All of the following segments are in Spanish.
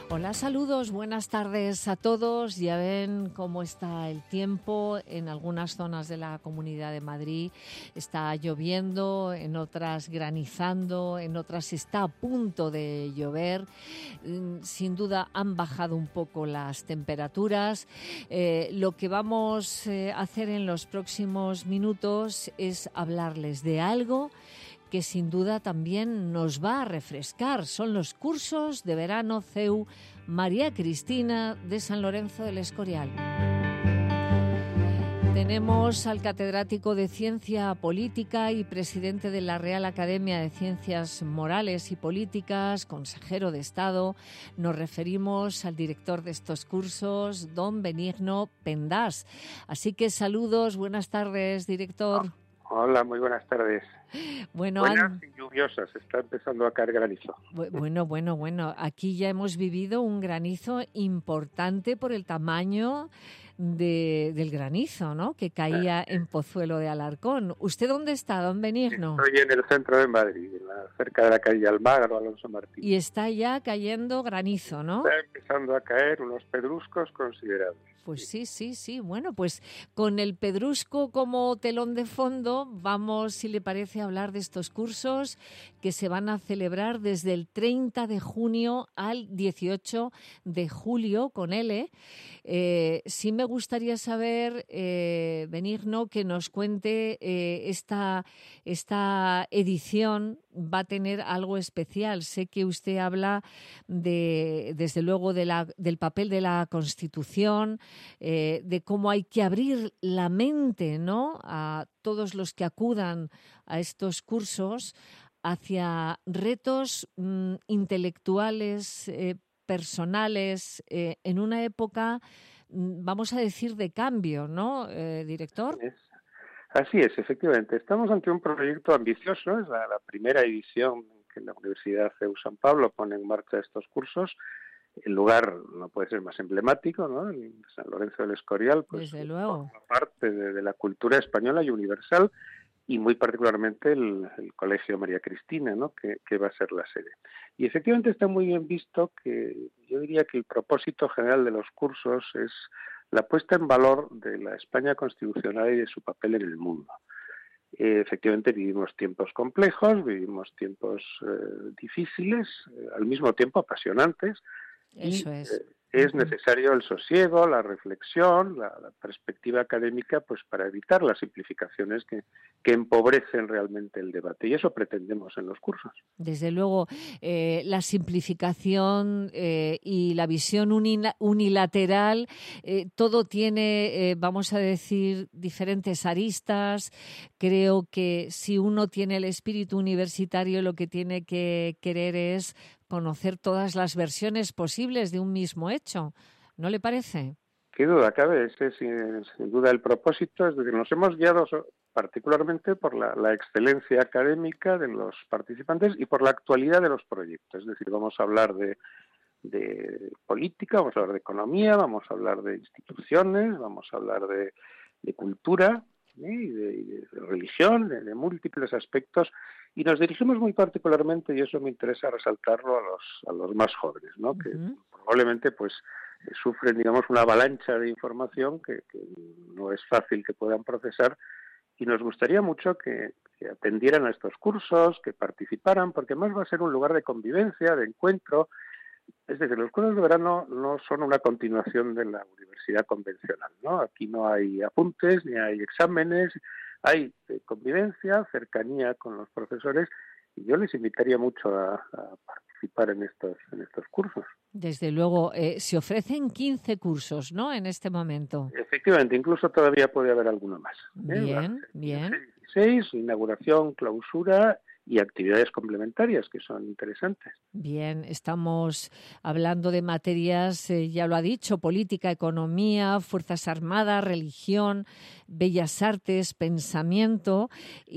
Hola, saludos, buenas tardes a todos. Ya ven cómo está el tiempo. En algunas zonas de la Comunidad de Madrid está lloviendo, en otras granizando, en otras está a punto de llover. Sin duda han bajado un poco las temperaturas. Lo que vamos a hacer en los próximos minutos es hablarles de algo que sin duda también nos va a refrescar. Son los cursos de verano CEU María Cristina de San Lorenzo del Escorial. Tenemos al catedrático de Ciencia Política y presidente de la Real Academia de Ciencias Morales y Políticas, consejero de Estado. Nos referimos al director de estos cursos, don Benigno Pendás. Así que saludos, buenas tardes, director. Hola, muy buenas tardes. Bueno, buenas y lluviosas, está empezando a caer granizo. Bueno. Aquí ya hemos vivido un granizo importante por el tamaño del granizo, ¿no? Que caía en Pozuelo de Alarcón. ¿Usted dónde está, don Benigno? Estoy en el centro de Madrid, cerca de la calle Almagro, Alonso Martín. Y está ya cayendo granizo, ¿no? Está empezando a caer unos pedruscos considerables. Pues sí. Bueno, pues con el pedrusco como telón de fondo, vamos, si le parece, a hablar de estos cursos que se van a celebrar desde el 30 de junio al 18 de julio con L. Sí me gustaría saber, Benigno, que nos cuente esta edición va a tener algo especial. Sé que usted habla desde luego del papel de la Constitución, de cómo hay que abrir la mente, ¿no?, a todos los que acudan a estos cursos hacia retos intelectuales, personales, en una época, vamos a decir, de cambio, ¿no, director? Así es, efectivamente. Estamos ante un proyecto ambicioso. Es la primera edición que la Universidad CEU San Pablo pone en marcha estos cursos. El lugar no puede ser más emblemático, ¿no? En San Lorenzo del Escorial, pues desde luego, forma parte de la cultura española y universal, y muy particularmente el Colegio María Cristina, ¿no?, que va a ser la sede. Y efectivamente está muy bien visto que yo diría que el propósito general de los cursos es la puesta en valor de la España constitucional y de su papel en el mundo. Efectivamente vivimos tiempos complejos, vivimos tiempos difíciles, al mismo tiempo apasionantes. Eso y es. Es necesario el sosiego, la reflexión, la perspectiva académica, pues para evitar las simplificaciones que empobrecen realmente el debate. Y eso pretendemos en los cursos. Desde luego, la simplificación y la visión unilateral, todo tiene, vamos a decir, diferentes aristas. Creo que si uno tiene el espíritu universitario, lo que tiene que querer es conocer todas las versiones posibles de un mismo hecho. ¿No le parece? Qué duda cabe, ese es sin duda el propósito. Es decir, nos hemos guiado particularmente por la excelencia académica de los participantes y por la actualidad de los proyectos. Es decir, vamos a hablar de política, vamos a hablar de economía, vamos a hablar de instituciones, vamos a hablar de cultura, y de religión, de múltiples aspectos, y nos dirigimos muy particularmente, y eso me interesa resaltarlo, a los más jóvenes, ¿no? Que probablemente pues sufren, digamos, una avalancha de información que no es fácil que puedan procesar, y nos gustaría mucho que atendieran a estos cursos, que participaran, porque además va a ser un lugar de convivencia, de encuentro. Es decir, los cursos de verano no son una continuación de la universidad convencional, ¿no? Aquí no hay apuntes, ni hay exámenes, hay convivencia, cercanía con los profesores, y yo les invitaría mucho a participar en estos cursos. Desde luego, se ofrecen 15 cursos, ¿no?, en este momento. Efectivamente, incluso todavía puede haber alguno más. Bien. 16, inauguración, clausura y actividades complementarias que son interesantes. Bien, estamos hablando de materias, ya lo ha dicho, política, economía, Fuerzas Armadas, religión, bellas artes, pensamiento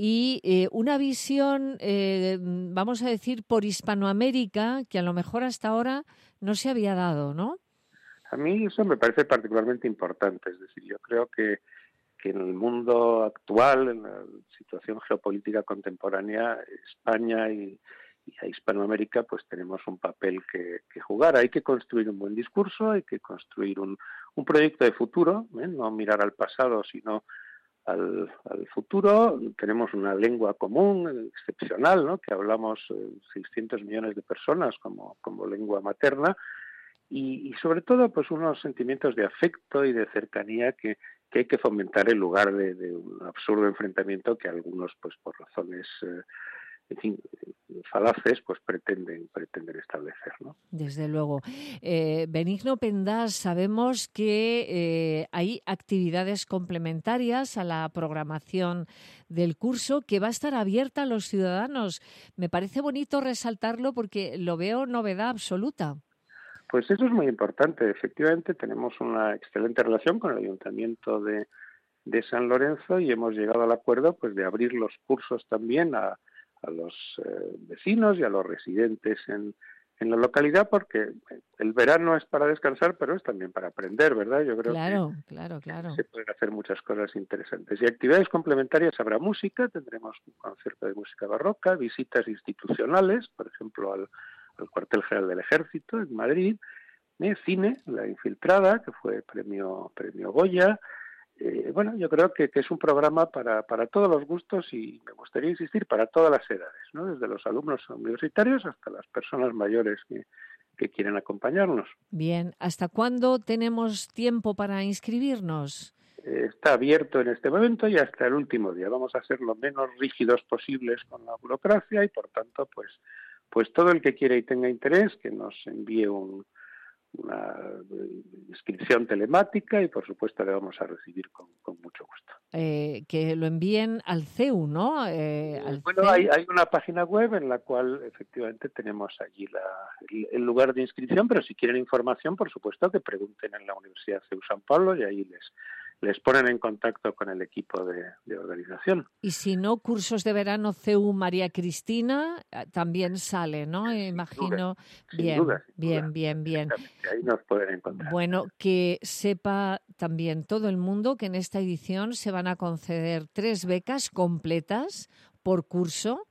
y una visión, vamos a decir, por Hispanoamérica, que a lo mejor hasta ahora no se había dado, ¿no? A mí eso me parece particularmente importante. Es decir, yo creo que en el mundo actual, en la situación geopolítica contemporánea, España y a Hispanoamérica pues tenemos un papel que jugar. Hay que construir un buen discurso, hay que construir un proyecto de futuro, no mirar al pasado, sino al futuro. Tenemos una lengua común, excepcional, ¿no? Que hablamos 600 millones de personas como lengua materna, y sobre todo pues unos sentimientos de afecto y de cercanía que hay que fomentar en lugar de un absurdo enfrentamiento que algunos pues por razones en fin, falaces, pues pretenden establecer, ¿no? Desde luego. Benigno Pendas, sabemos que hay actividades complementarias a la programación del curso que va a estar abierta a los ciudadanos. Me parece bonito resaltarlo porque lo veo novedad absoluta. Pues eso es muy importante. Efectivamente, tenemos una excelente relación con el Ayuntamiento de San Lorenzo y hemos llegado al acuerdo pues de abrir los cursos también a los vecinos y a los residentes en la localidad, porque el verano es para descansar, pero es también para aprender, ¿verdad? Yo creo que se pueden hacer muchas cosas interesantes. Y actividades complementarias, habrá música, tendremos un concierto de música barroca, visitas institucionales, por ejemplo, al Cuartel General del Ejército en Madrid, cine, La Infiltrada, que fue premio Goya. Bueno, yo creo que es un programa para todos los gustos y me gustaría insistir para todas las edades, ¿no? Desde los alumnos universitarios hasta las personas mayores que quieren acompañarnos. Bien, ¿hasta cuándo tenemos tiempo para inscribirnos? Está abierto en este momento y hasta el último día. Vamos a ser lo menos rígidos posibles con la burocracia y, por tanto, pues todo el que quiera y tenga interés, que nos envíe una inscripción telemática y, por supuesto, le vamos a recibir con mucho gusto. Que lo envíen al CEU, ¿no? Bueno, hay una página web en la cual efectivamente tenemos allí el lugar de inscripción, pero si quieren información, por supuesto, que pregunten en la Universidad CEU San Pablo y ahí les ponen en contacto con el equipo de organización. Y si no, cursos de verano CEU María Cristina también sale, ¿no? Imagino. Sin duda. Bien. Ahí nos pueden encontrar. Bueno, que sepa también todo el mundo que en esta edición se van a conceder 3 becas completas por curso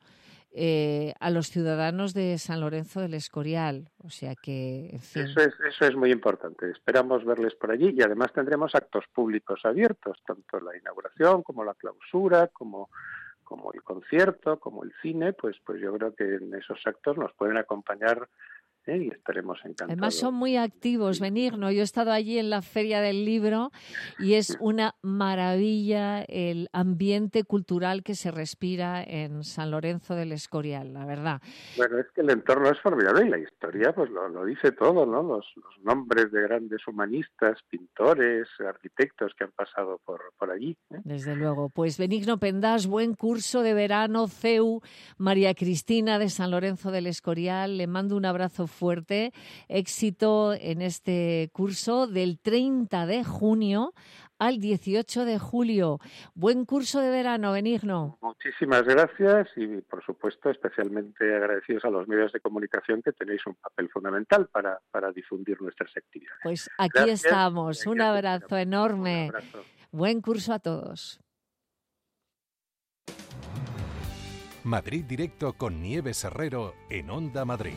a los ciudadanos de San Lorenzo del Escorial. O sea que, en fin. Eso es muy importante. Esperamos verles por allí y además tendremos actos públicos abiertos, tanto la inauguración como la clausura, como el concierto, como el cine. Pues yo creo que en esos actos nos pueden acompañar y estaremos encantados. Además son muy activos, Benigno. Yo he estado allí en la Feria del Libro y es una maravilla el ambiente cultural que se respira en San Lorenzo del Escorial, la verdad. Bueno, es que el entorno es formidable y la historia pues lo dice todo, ¿no? Los nombres de grandes humanistas, pintores, arquitectos que han pasado por allí. Desde luego. Pues Benigno Pendas, buen curso de verano, CEU María Cristina de San Lorenzo del Escorial. Le mando un abrazo fuerte, éxito en este curso del 30 de junio al 18 de julio. Buen curso de verano, Benigno. Muchísimas gracias y, por supuesto, especialmente agradecidos a los medios de comunicación que tenéis un papel fundamental para difundir nuestras actividades. Pues aquí estamos. Un abrazo enorme. Un abrazo. Buen curso a todos. Madrid Directo con Nieves Herrero en Onda Madrid.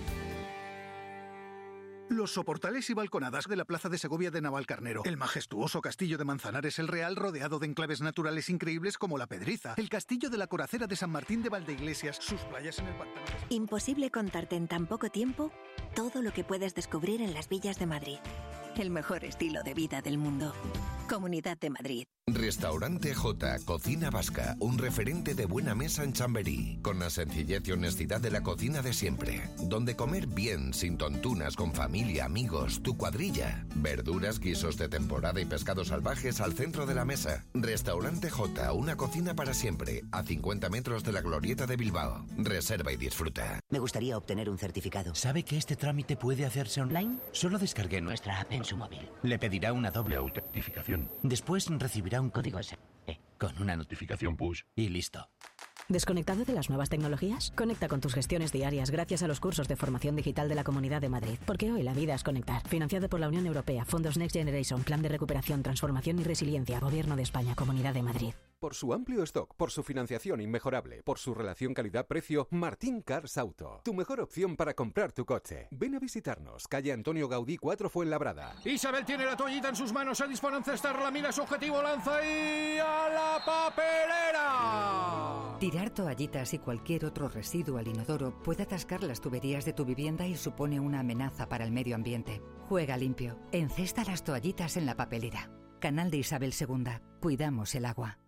Los soportales y balconadas de la Plaza de Segovia de Navalcarnero, el majestuoso castillo de Manzanares el Real rodeado de enclaves naturales increíbles como la Pedriza, el castillo de la Coracera de San Martín de Valdeiglesias, sus playas en el pantano. Imposible contarte en tan poco tiempo todo lo que puedes descubrir en las villas de Madrid. El mejor estilo de vida del mundo. Comunidad de Madrid. Restaurante J, Cocina Vasca, un referente de buena mesa en Chamberí, con la sencillez y honestidad de la cocina de siempre, donde comer bien, sin tontunas, con familia, amigos, tu cuadrilla, verduras, guisos de temporada y pescados salvajes al centro de la mesa. Restaurante J, una cocina para siempre, a 50 metros de la Glorieta de Bilbao. Reserva y disfruta. Me gustaría obtener un certificado. ¿Sabe que este trámite puede hacerse online? Solo descargue nuestra app en su móvil. Le pedirá una doble autentificación. Después recibirá un código SMS con una notificación push y listo. ¿Desconectado de las nuevas tecnologías? Conecta con tus gestiones diarias gracias a los cursos de formación digital de la Comunidad de Madrid. Porque hoy la vida es conectar. Financiado por la Unión Europea, Fondos Next Generation, Plan de Recuperación, Transformación y Resiliencia, Gobierno de España, Comunidad de Madrid. Por su amplio stock, por su financiación inmejorable, por su relación calidad-precio, Martín Cars Auto. Tu mejor opción para comprar tu coche. Ven a visitarnos, calle Antonio Gaudí 4 Fuenlabrada. Isabel tiene la toallita en sus manos, se dispone a encestarla, mira su objetivo, lanza y a la papelera. Tirar toallitas y cualquier otro residuo al inodoro puede atascar las tuberías de tu vivienda y supone una amenaza para el medio ambiente. Juega limpio. Encesta las toallitas en la papelera. Canal de Isabel II. Cuidamos el agua.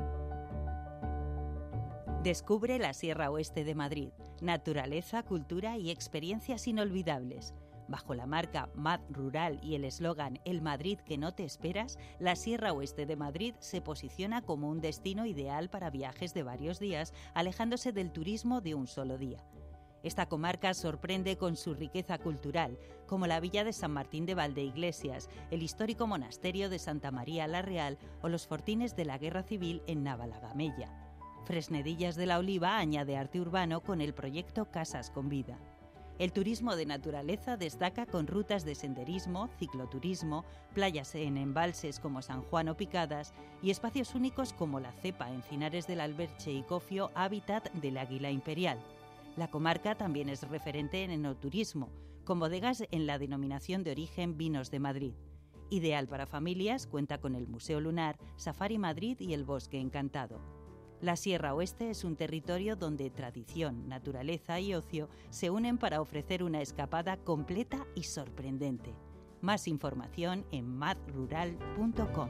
Descubre la Sierra Oeste de Madrid. Naturaleza, cultura y experiencias inolvidables. Bajo la marca Mad Rural y el eslogan El Madrid que no te esperas, la Sierra Oeste de Madrid se posiciona como un destino ideal para viajes de varios días, alejándose del turismo de un solo día. Esta comarca sorprende con su riqueza cultural, como la villa de San Martín de Valdeiglesias, el histórico monasterio de Santa María la Real o los fortines de la Guerra Civil en Navalagamella. Fresnedillas de la Oliva añade arte urbano con el proyecto Casas con Vida. El turismo de naturaleza destaca con rutas de senderismo, cicloturismo, playas en embalses como San Juan o Picadas y espacios únicos como La Cepa, Encinares del Alberche y Cofio, hábitat del águila imperial. La comarca también es referente en enoturismo, con bodegas en la denominación de origen Vinos de Madrid. Ideal para familias, cuenta con el Museo Lunar, Safari Madrid y el Bosque Encantado. La Sierra Oeste es un territorio donde tradición, naturaleza y ocio se unen para ofrecer una escapada completa y sorprendente. Más información en madrural.com.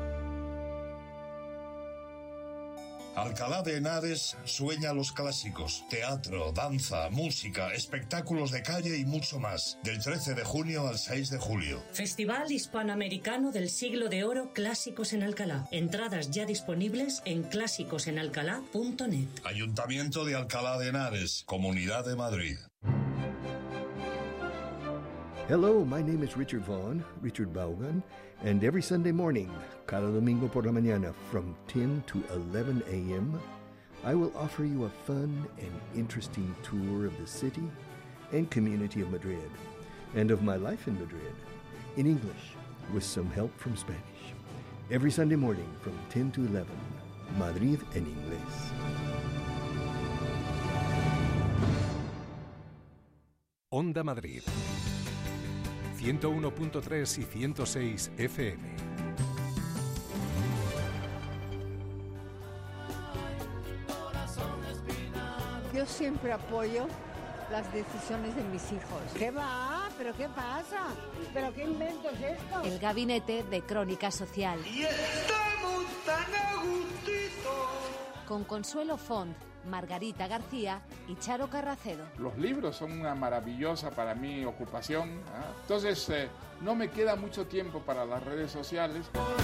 Alcalá de Henares sueña los clásicos, teatro, danza, música, espectáculos de calle y mucho más, del 13 de junio al 6 de julio. Festival Hispanoamericano del Siglo de Oro Clásicos en Alcalá. Entradas ya disponibles en clásicosenalcalá.net. Ayuntamiento de Alcalá de Henares, Comunidad de Madrid. Hello, my name is Richard Vaughn, Richard Vaughan, and every Sunday morning, cada domingo por la mañana, from 10 to 11 a.m., I will offer you a fun and interesting tour of the city and community of Madrid, and of my life in Madrid, in English, with some help from Spanish. Every Sunday morning, from 10 to 11, Madrid en inglés. Onda Madrid. 101.3 y 106 FM. Yo siempre apoyo las decisiones de mis hijos. ¿Qué va? ¿Pero qué pasa? ¿Pero qué invento es esto? El Gabinete de Crónica Social. Y estamos tan a gustito. Con Consuelo Font, Margarita García y Charo Carracedo. Los libros son una maravillosa para mí ocupación, ¿eh? Entonces no me queda mucho tiempo para las redes sociales.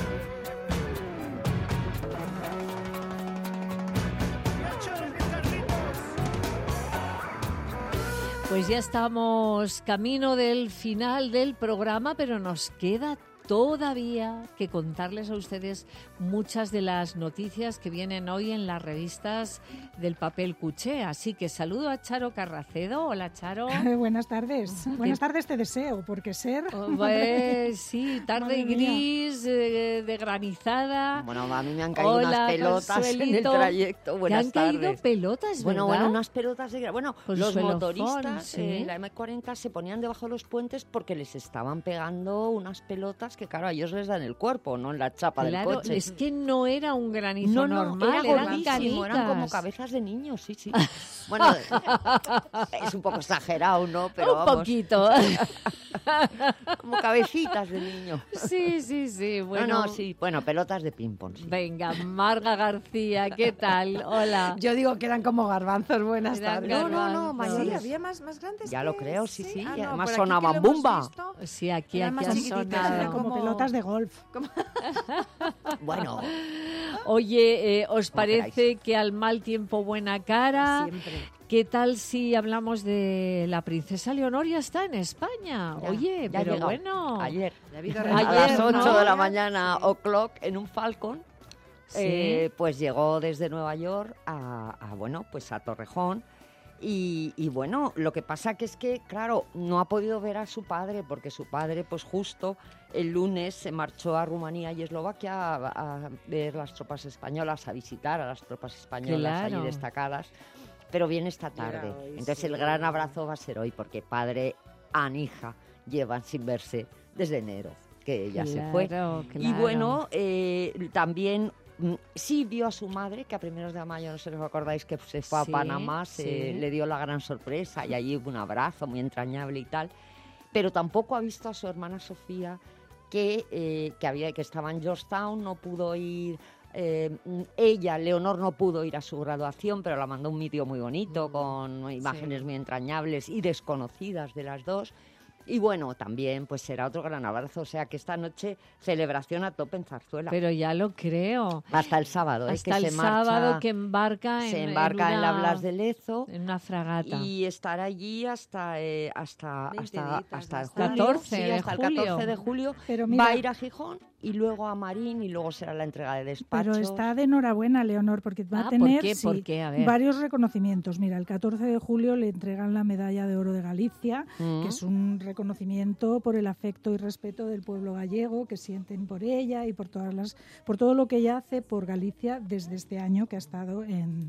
Pues ya estamos camino del final del programa, pero nos queda todavía que contarles a ustedes muchas de las noticias que vienen hoy en las revistas del papel cuché. Así que saludo a Charo Carracedo. Hola, Charo. Buenas tardes. Buenas tardes te deseo, porque ser... Pues sí, tarde gris, de granizada. Bueno, a mí me han caído unas pelotas Consuelito. En el trayecto. Buenas tardes. ¿Te han caído pelotas, verdad? Bueno, unas pelotas de... Bueno, los motoristas sí. en la M40 se ponían debajo de los puentes porque les estaban pegando unas pelotas que, claro, a ellos les dan el cuerpo, no en la chapa del coche. Es que no era un granizo normal, eran canicas. Eran como cabezas de niños, sí. Bueno, es un poco exagerado, ¿no? Pero un vamos. Poquito. Como cabecitas de niño. Sí. Bueno, sí. Bueno, pelotas de ping-pong. Sí. Venga, Marga García, ¿qué tal? Hola. Yo digo que eran como garbanzos. Buenas tardes. No, mayores. Sí, había más grandes. Ya lo creo, sí. Ah, Y no, además por sonaban aquí que bomba. Sí, aquí han sonado. Como pelotas de golf. Bueno. Oye, ¿os parece que al mal tiempo buena cara? Siempre. ¿Qué tal si hablamos de la princesa Leonor? Ya está en España. Ya, oye, ya pero llegó. bueno. Ayer Ayer, a las 8 ¿no? de la mañana, o'clock, en un Falcon. Sí. Pues llegó desde Nueva York a Torrejón. Y bueno, lo que pasa que es que, claro, no ha podido ver a su padre, porque su padre, pues justo el lunes se marchó a Rumanía y Eslovaquia a ver las tropas españolas, a visitar a las tropas españolas allí destacadas, pero viene esta tarde. Entonces el gran abrazo va a ser hoy, porque padre e hija llevan sin verse desde enero, que ella se fue. Y bueno, también... Sí vio a su madre, que a primeros de mayo, no sé si os acordáis, que se fue a Panamá, le dio la gran sorpresa y allí hubo un abrazo muy entrañable y tal. Pero tampoco ha visto a su hermana Sofía, que estaba en Georgetown, no pudo ir. Ella, Leonor, no pudo ir a su graduación, pero la mandó un vídeo muy bonito con imágenes muy entrañables y desconocidas de las dos. Y bueno, también pues será otro gran abrazo, o sea que esta noche celebración a tope en Zarzuela. Pero ya lo creo. Hasta el sábado, hasta el sábado que embarca en la Blas de Lezo, en una fragata. Y estará allí hasta el 14 de julio. Pero mira, va a ir a Gijón y luego a Marín y luego será la entrega de despachos. Pero está de enhorabuena, Leonor, porque va a tener ¿Por qué? A ver. varios reconocimientos. Mira, el 14 de julio le entregan la Medalla de Oro de Galicia, que es un reconocimiento por el afecto y respeto del pueblo gallego que sienten por ella y por todo lo que ella hace por Galicia desde este año que ha estado en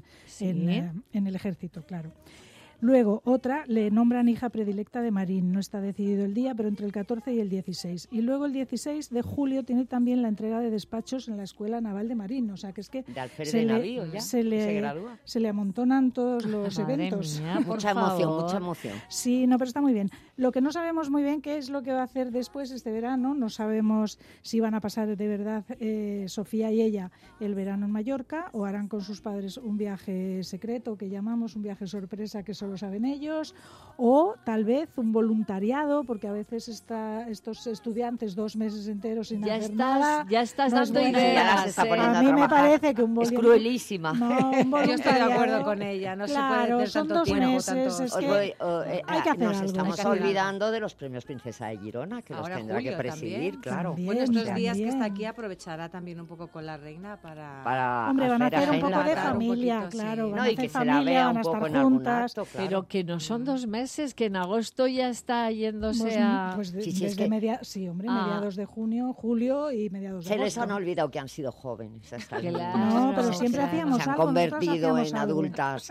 el ejército, claro. Luego, otra, le nombran hija predilecta de Marín. No está decidido el día, pero entre el 14 y el 16. Y luego el 16 de julio tiene también la entrega de despachos en la Escuela Naval de Marín. O sea, que es que de alférez de navío ya, se gradúa. Se le amontonan todos los eventos. Mía, mucha emoción. Sí, no, pero está muy bien. Lo que no sabemos muy bien qué es lo que va a hacer después este verano. No sabemos si van a pasar de verdad Sofía y ella el verano en Mallorca o harán con sus padres un viaje secreto que llamamos un viaje sorpresa que solo saben ellos, o tal vez un voluntariado, porque a veces estos estudiantes 2 meses enteros sin hacer nada. Ya estás no dando es ideas. A mí me parece que un es cruelísima. No, yo estoy de acuerdo con ella, no se puede hacer son tanto 2 tiempo. meses, es que hay que hacer nos algo. estamos olvidando de los premios Princesa de Girona, que ahora los tendrá Julio que presidir, también. claro. Bueno, estos días que está aquí aprovechará también un poco con la reina para Hombre, van a hacer un poco de agenda. familia, Un poquito, claro. sí. No, Van a y que hacer se la familia, vea van a un poco estar en algún juntas. acto, claro. Pero que no son 2 meses, que en agosto ya está yéndose desde mediados de junio, julio y mediados de se agosto. les han olvidado que han sido jóvenes hasta el Claro. No, pero siempre hacíamos se han algo. convertido en algo. adultas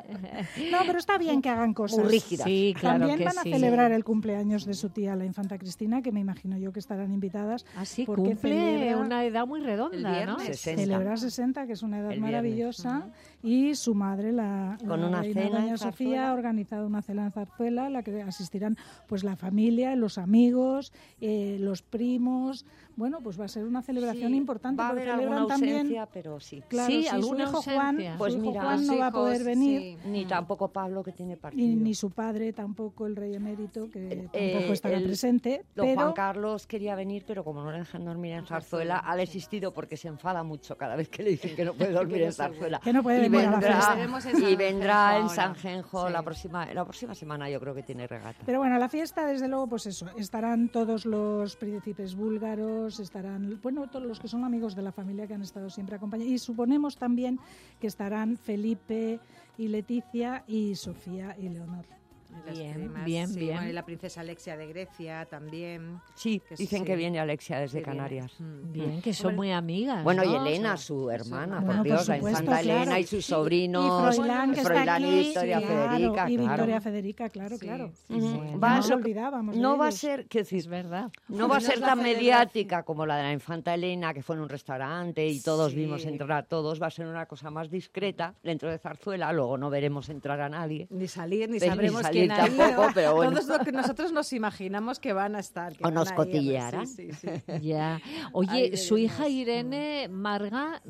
No, pero está bien que hagan cosas. muy rígidas. Sí, claro También que van a sí. celebrar el cumpleaños de su tía, la infanta Cristina, que me imagino yo que estarán invitadas. Así porque cumple celebra una edad muy redonda, ¿no? 60. Celebra 60, que es una edad El maravillosa, y su madre, la Con una reina cena doña en Sofía, Zarzuela. ha organizado una cena en Zarzuela, a la que asistirán pues la familia, los amigos, los primos. Bueno, pues va a ser una celebración importante. Va a porque haber alguna celebran también, ausencia, pero sí. claro, Sí, su alguna hijo ausencia. Juan, Pues su hijo mira, Juan no los va a poder hijos, venir. sí. Ni tampoco Pablo, que tiene Y partido. ni su padre tampoco, el rey emérito, que tampoco estará el- presente. Don Pero Juan Carlos quería venir, pero como no le dejan dormir en Zarzuela, ha desistido porque se enfada mucho cada vez que le dicen que no puede dormir en Zarzuela. Que no puede y venir a la fiesta. vendrá en ahora. San Genjo Sí. la próxima semana, yo creo que tiene regata. Pero bueno, la fiesta, desde luego, pues eso, estarán todos los príncipes búlgaros, estarán, bueno, todos los que son amigos de la familia que han estado siempre acompañados. Y suponemos también que estarán Felipe y Leticia y Sofía y Leonor. Las Bien, primas, bien, sí, bien. bueno, y la princesa Alexia de Grecia también. Sí, dicen sí. que viene Alexia desde Que viene. Canarias. Bien, que son muy amigas. Bueno, y ¿no? Elena, su hermana, Bueno, por Dios, por la supuesto, infanta Elena claro. y sus sobrinos, Y Froilán, que está Froilán aquí, y Victoria claro, Federica, y claro. Victoria Federica, claro, Sí, claro. sí, Ujú. sí. No Va- nos lo- olvidábamos de no va a ellos. ser, quiero decir, Es verdad. no va a ser la tan celebración. mediática como la de la infanta Elena, que fue en un restaurante y todos Sí. vimos entrar a todos. Va a ser una cosa más discreta dentro de Zarzuela. Luego no veremos entrar a nadie. Ni salir, ni Ni sabremos salir quién ha ido. tampoco, pero bueno. Todo es lo que nosotros nos imaginamos que van a estar. Que O van nos a ir. cotillearán. Sí, sí, sí. Ya. Oye, Ahí su hija veremos. Irene Marga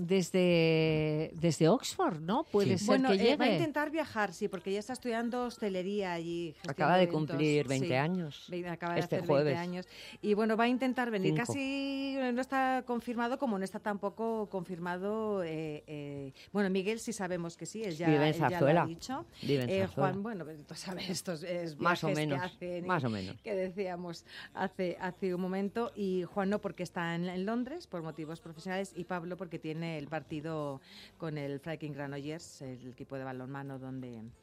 desde Oxford, ¿no? Puede ser Bueno, que llegue. va a intentar viajar, sí, porque ella está estudiando hostelería allí. gestión Acaba de eventos, cumplir 20 sí. años. Acaba de este hacer jueves. 20 años. Y bueno, va a intentar venir. 5. Casi no está confirmado, como no está tampoco confirmado. Bueno, Miguel sí sabemos que sí, él ya, Vive en él ya lo Zarzuela. ha dicho. Vive en Zarzuela. Juan, bueno, tú sabes, estos Más o viajes menos, que hacen, más o menos. que decíamos hace un momento. Y Juan no, porque está en Londres por motivos profesionales, y Pablo porque tiene el partido con el Viking Granollers, el equipo de balonmano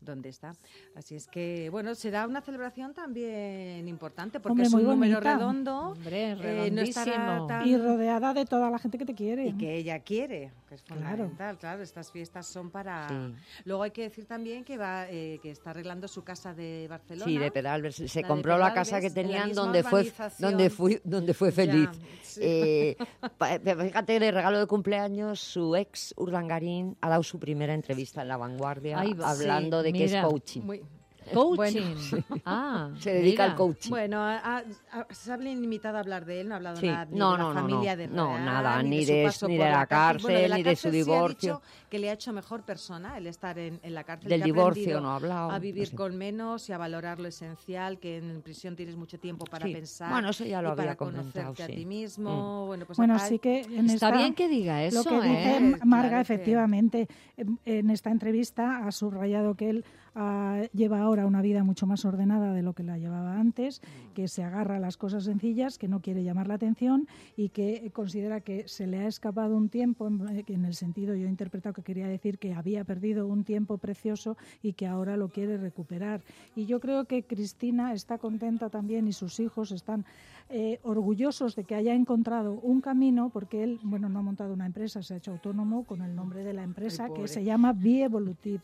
dónde está. Así es que, bueno, será una celebración también importante porque Hombre, es muy un número bonita. redondo. Hombre, No estará tan... Y rodeada de toda la gente que te quiere. Y que ella quiere, que es fundamental. Claro, estas fiestas son para... Sí. Luego hay que decir también que que está arreglando su casa de Barcelona. Sí, de Pedralbes. Se La compró de la Pedralbes, casa que en la tenían misma donde fue feliz. sí. Fíjate, de regalo de cumpleaños, su ex Urdangarín ha dado su primera entrevista en La Vanguardia hablando de que es coaching. Coaching. Bueno, se dedica al coaching. Bueno, se ha limitado a hablar de él, no ha hablado Sí. nada ni No, de la no, no, familia no. de No, Real, nada, ni ni su de paso ni por de la cárcel, Bueno, de la ni de su cárcel sí ha divorcio. dicho que le ha hecho mejor persona el estar en la cárcel. Del que ha divorcio aprendido no ha hablado, a vivir no sé. con menos y a valorar lo esencial, que en prisión tienes mucho tiempo para Sí. pensar. Bueno, eso ya lo y había para comentado, conocerte a sí. ti mismo. Bueno, pues Bueno, hay- sí que en Está esta- bien que diga eso, Lo que dice ¿eh? Marga, Claro que- efectivamente, en esta entrevista ha subrayado que él lleva ahora una vida mucho más ordenada de lo que la llevaba antes, que se agarra a las cosas sencillas, que no quiere llamar la atención y que considera que se le ha escapado un tiempo, en el sentido, yo he interpretado que quería decir que había perdido un tiempo precioso y que ahora lo quiere recuperar. Y yo creo que Cristina está contenta también y sus hijos están orgullosos de que haya encontrado un camino, porque él, bueno, no ha montado una empresa, se ha hecho autónomo con el nombre de la empresa, Ay, que pobre. se llama Be Evolutive.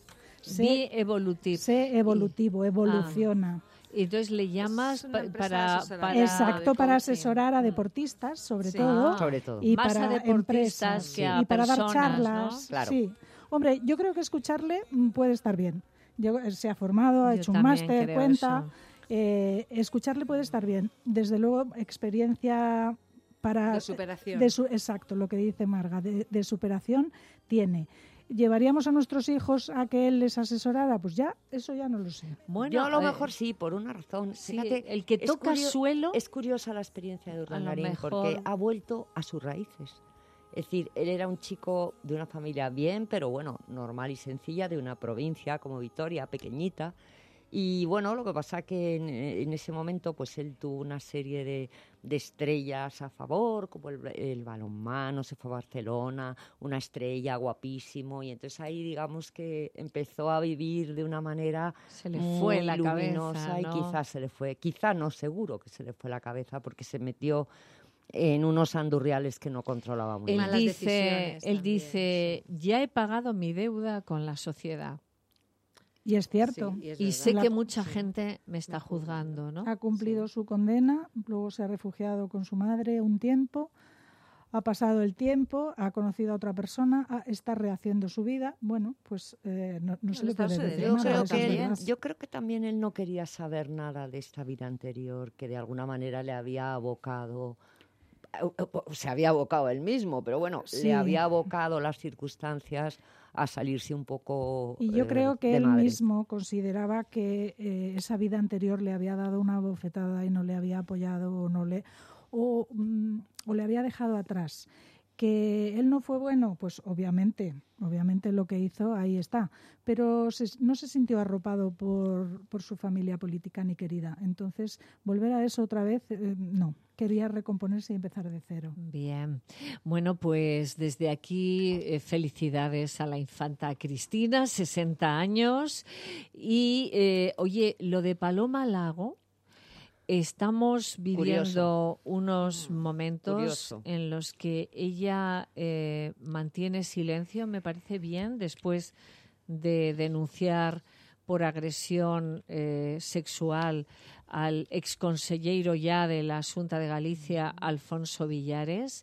Sé evolutivo, evoluciona. Y entonces le llamas Es una empresa para asesorada. Exacto, de para coaching. asesorar a deportistas, sobre Sí. todo, Sobre todo. y Más a para deportistas empresas, que a y para dar personas, charlas. ¿no? Claro. Sí. Hombre, yo creo que escucharle puede estar bien. Se ha formado, ha Yo hecho un también máster, creo cuenta. eso. Escucharle puede estar bien. Desde luego, experiencia para... De superación. Exacto, lo que dice Marga, de superación tiene. ¿Llevaríamos a nuestros hijos a que él les asesorara? Pues ya, eso ya no lo sé. Bueno, Yo a lo mejor sí, por una razón. sí, Fíjate, el que es toca suelo... Es curiosa la experiencia de Urdangarín mejor- porque ha vuelto a sus raíces. Es decir, él era un chico de una familia bien, pero bueno, normal y sencilla, de una provincia como Vitoria, pequeñita. Y bueno, lo que pasa que en ese momento pues él tuvo una serie de estrellas a favor, como el balonmano, se fue a Barcelona, una estrella guapísimo, y entonces ahí digamos que empezó a vivir de una manera Se le muy fue la luminosa, cabeza, y ¿no? quizás se le fue, quizá no, seguro que se le fue la cabeza porque se metió en unos andurriales que no controlaba muy Él bien. Malas dice, decisiones él también, dice, ya he pagado mi deuda con la sociedad. Y es cierto. Sí, es Y verdad. sé La- que mucha gente me está juzgando, ¿no? Ha cumplido su condena, luego se ha refugiado con su madre un tiempo, ha pasado el tiempo, ha conocido a otra persona, está rehaciendo su vida. Bueno, pues no se le está puede su decir derecho, nada, Creo eso es que verdad. yo creo que también él no quería saber nada de esta vida anterior, que de alguna manera le había abocado, se había abocado él mismo, pero bueno, Sí. le había abocado las circunstancias a salirse un poco Y yo creo que de él madre. mismo consideraba que esa vida anterior le había dado una bofetada y no le había apoyado o le había dejado atrás. Que él no fue bueno, pues obviamente lo que hizo ahí está, pero no se sintió arropado por su familia política ni querida. Entonces, volver a eso otra vez, no. Quería recomponerse y empezar de cero. Bien. Bueno, pues desde aquí felicidades a la infanta Cristina, 60 años. Y, oye, lo de Paloma Lago, estamos viviendo unos momentos Curioso. en los que ella mantiene silencio, me parece bien, después de denunciar por agresión sexual al exconsellero ya de la Xunta de Galicia, Alfonso Villares.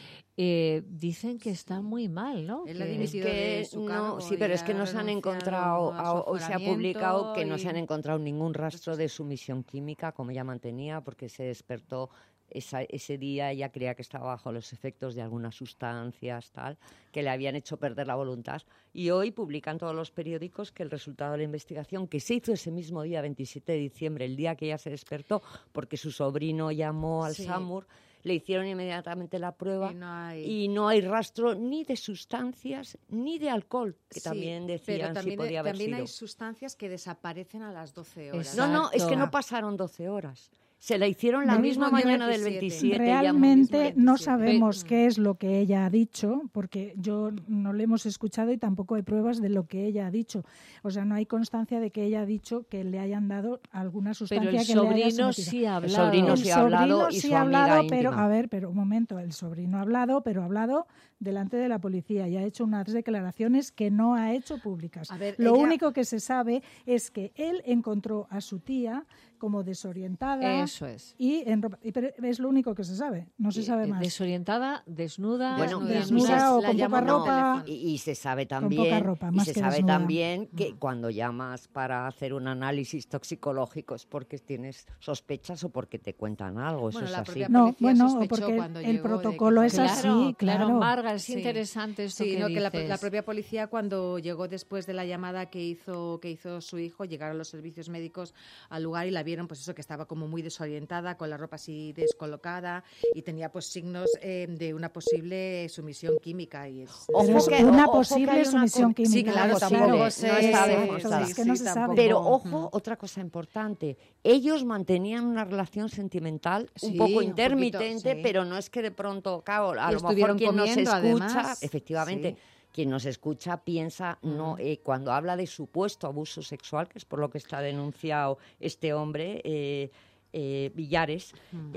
Dicen que está muy mal, ¿no? Él ha Que- dimitido de su cargo sí, pero y es que ha no se han renunciado encontrado, a su hoy se ha publicado que no y- se han encontrado ningún rastro de sumisión química, como ella mantenía, porque se despertó ese día, ella creía que estaba bajo los efectos de algunas sustancias, tal, que le habían hecho perder la voluntad. Y hoy publican todos los periódicos que el resultado de la investigación, que se hizo ese mismo día, 27 de diciembre, el día que ella se despertó, porque su sobrino llamó al Sí. SAMUR, le hicieron inmediatamente la prueba Y y no hay rastro ni de sustancias ni de alcohol, que Sí, también pero decían también, si podía haber también sido. hay sustancias que desaparecen a las 12 horas. No, es que Exacto. no pasaron 12 horas. Se la hicieron la misma mañana del 27. Realmente no sabemos qué es lo que ella ha dicho, porque yo no le hemos escuchado y tampoco hay pruebas de lo que ella ha dicho. O sea, no hay constancia de que ella ha dicho que le hayan dado alguna sustancia que le haya sometido. Pero el sobrino sí ha hablado. El sobrino sí ha hablado y su amiga pero, íntima. a ver, pero un momento, el sobrino ha hablado, pero ha hablado delante de la policía y ha hecho unas declaraciones que no ha hecho públicas. A ver, lo único que se sabe es que él encontró a su tía como desorientada. Eso es. Pero es lo único que se sabe, no se sabe más. Desorientada, desnuda. Desnuda o con poca ropa. Y se sabe también, con poca ropa, más y se que sabe desnuda. también que cuando llamas para hacer un análisis toxicológico es porque tienes sospechas o porque te cuentan algo. Eso es así. No, bueno, porque el protocolo es así, claro. Marga, es interesante esto que dices. Que la propia policía, cuando llegó después de la llamada que hizo su hijo, llegaron los servicios médicos al lugar y la vieron, pues eso, que estaba como muy desorientada, con la ropa así descolocada y tenía pues signos de una posible sumisión química. Y una posible sumisión química. Sí, claro, tampoco no se sabe. Pero ojo, otra cosa importante, ellos mantenían una relación sentimental un poco intermitente, pero no es que de pronto, claro, a lo mejor quien nos escucha, además, efectivamente, quien nos escucha piensa, cuando habla de supuesto abuso sexual, que es por lo que está denunciado este hombre, Villares,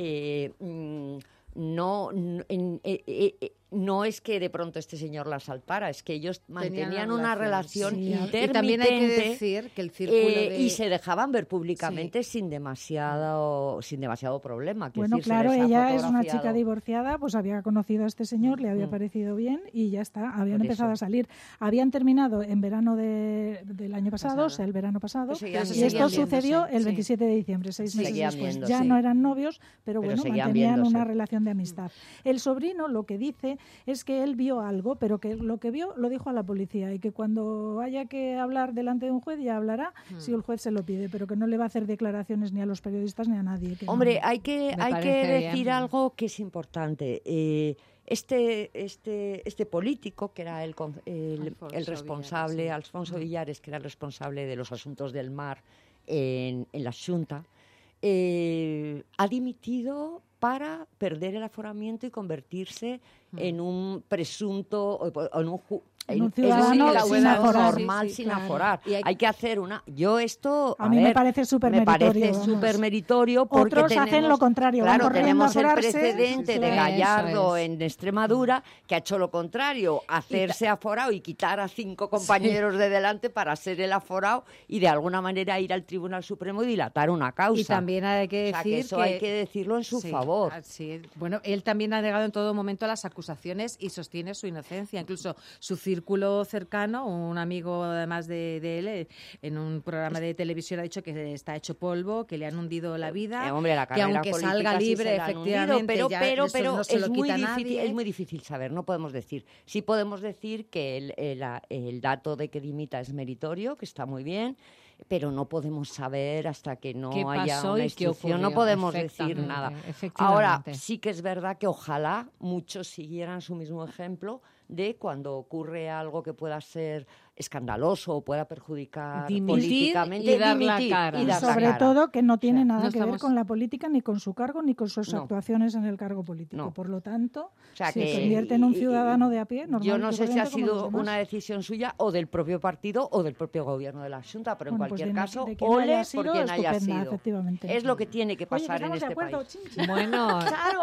no es que de pronto este señor la asaltara, es que ellos mantenían una relación intermitente. Y también hay que decir que el círculo y se dejaban ver públicamente sin demasiado problema. Bueno, claro, ella es una chica divorciada, pues había conocido a este señor, le había parecido bien y ya está, habían empezado a salir. Habían terminado en verano del año pasado, o sea, el verano pasado, y esto sucedió el 27 de diciembre, 6 meses después. Ya no eran novios, pero bueno, mantenían una relación de amistad. El sobrino lo que dice es que él vio algo, pero que lo que vio lo dijo a la policía y que cuando haya que hablar delante de un juez ya hablará si el juez se lo pide, pero que no le va a hacer declaraciones ni a los periodistas ni a nadie. Hombre, hay que decir algo que es importante. Este político, que era el responsable, Alfonso Villares, que era el responsable de los asuntos del mar en la Xunta, ha dimitido para perder el aforamiento y convertirse en un presunto, en un ciudadano sin aforar. Normal, sin aforar. Hay que hacer yo esto, a mí me parece súper meritorio porque otros hacen lo contrario. Claro, tenemos el precedente de Gallardo en Extremadura, que ha hecho lo contrario, hacerse aforado y quitar a 5 compañeros de delante para ser el aforado y de alguna manera ir al Tribunal Supremo y dilatar una causa. Y también hay que decir que eso hay que decirlo en su favor. Sí. Bueno, él también ha negado en todo momento las acusaciones y sostiene su inocencia. Incluso su círculo cercano, un amigo además de él, en un programa de televisión ha dicho que está hecho polvo, que le han hundido la vida, hombre, la que aunque salga libre, efectivamente, pero no se lo quita nadie. Es muy difícil saber, no podemos decir. Sí podemos decir que el dato de que dimita es meritorio, que está muy bien, pero no podemos saber hasta que no haya una instrucción, no podemos decir nada. Ahora, sí que es verdad que ojalá muchos siguieran su mismo ejemplo de cuando ocurre algo que pueda ser escandaloso o pueda perjudicar políticamente, y dar la cara. Y sobre todo que no tiene nada que ver con la política, ni con su cargo, ni con sus actuaciones en el cargo político. Por lo tanto, se convierte en un ciudadano de a pie. Yo no sé si ha sido una decisión suya o del propio partido o del propio gobierno de la Xunta, pero en cualquier caso, ole por quien haya sido. Es lo que tiene que pasar en este país. Bueno,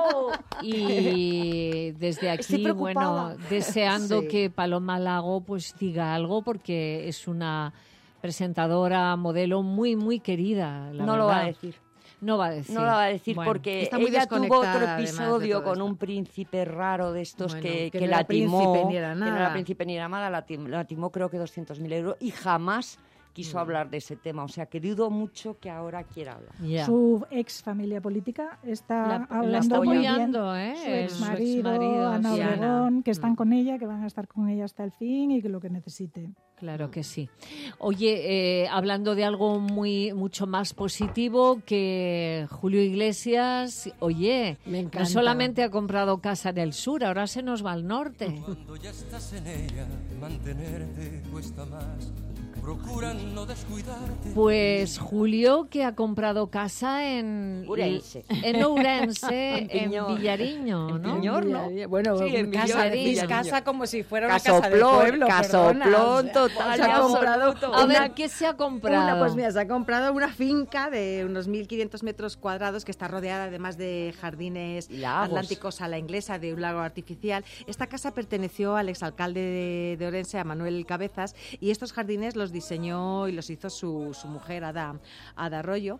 y desde aquí, deseando que Paloma Lago pues diga algo, porque es una presentadora modelo muy, muy querida. No lo va a decir. No va a decir. No lo va a decir porque ella tuvo otro episodio con un príncipe raro de estos que la timó. Que no era príncipe ni era nada, la timó creo que 200.000 euros y jamás quiso hablar de ese tema, o sea que dudo mucho que ahora quiera hablar. Su ex familia política está hablando muy bien, su exmarido, Ana Obregón, que están con ella, que van a estar con ella hasta el fin y que lo que necesite. Claro que sí. Oye, hablando de algo mucho más positivo, que Julio Iglesias, no solamente ha comprado casa en el sur, ahora se nos va al norte. Cuando ya estás en ella, mantenerte cuesta más. Pues Julio, que ha comprado casa en Ourense. en Ourense, en Villariño, ¿no? Piñor, ¿no? Bueno, Sí, en casa, Villariño. casa como si fuera una casa del Casoplón, pueblo. casoplón total. Se ha comprado A ver, ¿qué se ha comprado? Pues mira, se ha comprado una finca de unos 1.500 metros cuadrados que está rodeada además de jardines atlánticos a la inglesa, de un lago artificial. Esta casa perteneció al exalcalde de Ourense, a Manuel Cabezas, y estos jardines los diseñó y los hizo su mujer, Ada Arroyo.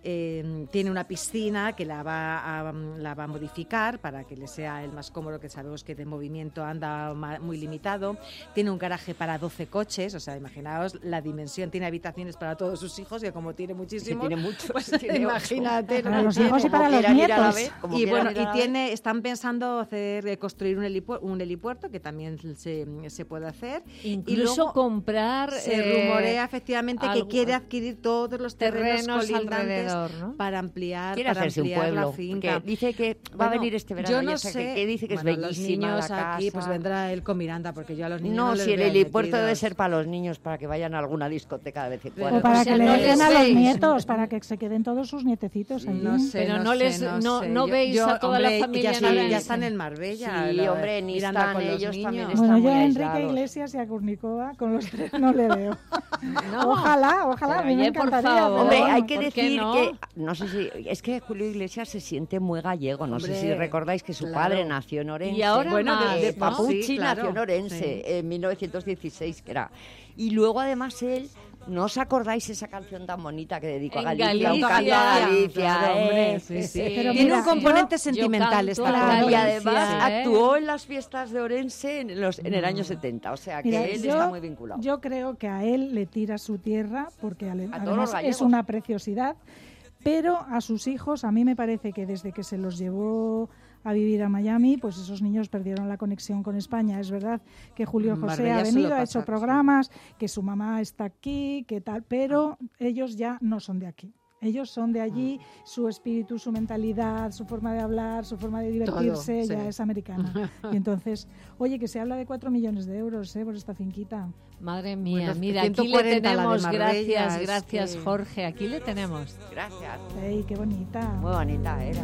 Tiene una piscina que la va a modificar para que le sea el más cómodo, que sabemos que de movimiento anda muy limitado. Tiene un garaje para 12 coches, o sea, imaginaos la dimensión. Tiene habitaciones para todos sus hijos, y como tiene muchísimos, tiene muchos, pues tiene imagínate. Para los hijos y para los nietos. Y bueno, están pensando construir un helipuerto, que también se puede hacer. Incluso y luego comprar... se rumorea efectivamente que quiere adquirir todos los terrenos colindantes alrededor, ¿no? para ampliar, Quiere hacerse un pueblo, la finca. porque dice que va a venir este verano. Yo no ya sé, que dice que es bellísima los niños la aquí, casa. pues vendrá él con Miranda, porque yo a los niños No, les si el veo helipuerto debe metidos. ser para los niños, para que vayan a alguna discoteca de vez en cuando. O para que le no dejen les a los veis. nietos, para que se queden todos sus nietecitos allí. No sé, Pero no sé. no veis a toda la familia en ya Ourense. están en Marbella. Sí, hombre, ni Miranda están con los ellos niños. también Bueno, están yo muy a Enrique aislados. Iglesias y a Kurnikova con los tres no le veo. No. Ojalá, a mí me Oye, por encantaría. favor. pero Hombre, bueno. hay que ¿por qué decir no? que, no sé si, es que Julio Iglesias se siente muy gallego, no sé si Hombre, recordáis que su claro. padre nació en Orense. Y ahora Bueno, más, de ¿no? Papuchi Sí, claro. nació en Orense en 1916, que era. Y luego además él, ¿no os acordáis esa canción tan bonita que dedicó a En Galicia? Un Galicia. canto a Galicia, Claro, hombre, sí, sí. Pero Tiene mira, un componente yo sentimental canto esta a canción. Y Galicia, además ¿eh? actuó en las fiestas de Orense en el año 70, o sea que Mira, él yo- está muy vinculado. Yo creo que a él le tira su tierra porque todos los además gallegos. es una preciosidad, pero a sus hijos a mí me parece que desde que se los llevó a vivir a Miami, pues esos niños perdieron la conexión con España. Es verdad que Julio José Marbella ha suele venido, ha pasar, hecho sí. programas, que su mamá está aquí, que tal, pero ellos ya no son de aquí. Ellos son de allí, su espíritu, su mentalidad, su forma de hablar, su forma de divertirse, Todo, ya sí. es americana. Y entonces, oye, que se habla de 4 millones de euros por esta finquita. Madre mía, Bueno, mira, aquí le 140 la de tenemos, Marbella, gracias es que- Jorge, aquí le tenemos. Gracias. ¡Ey, qué bonita! Muy bonita era.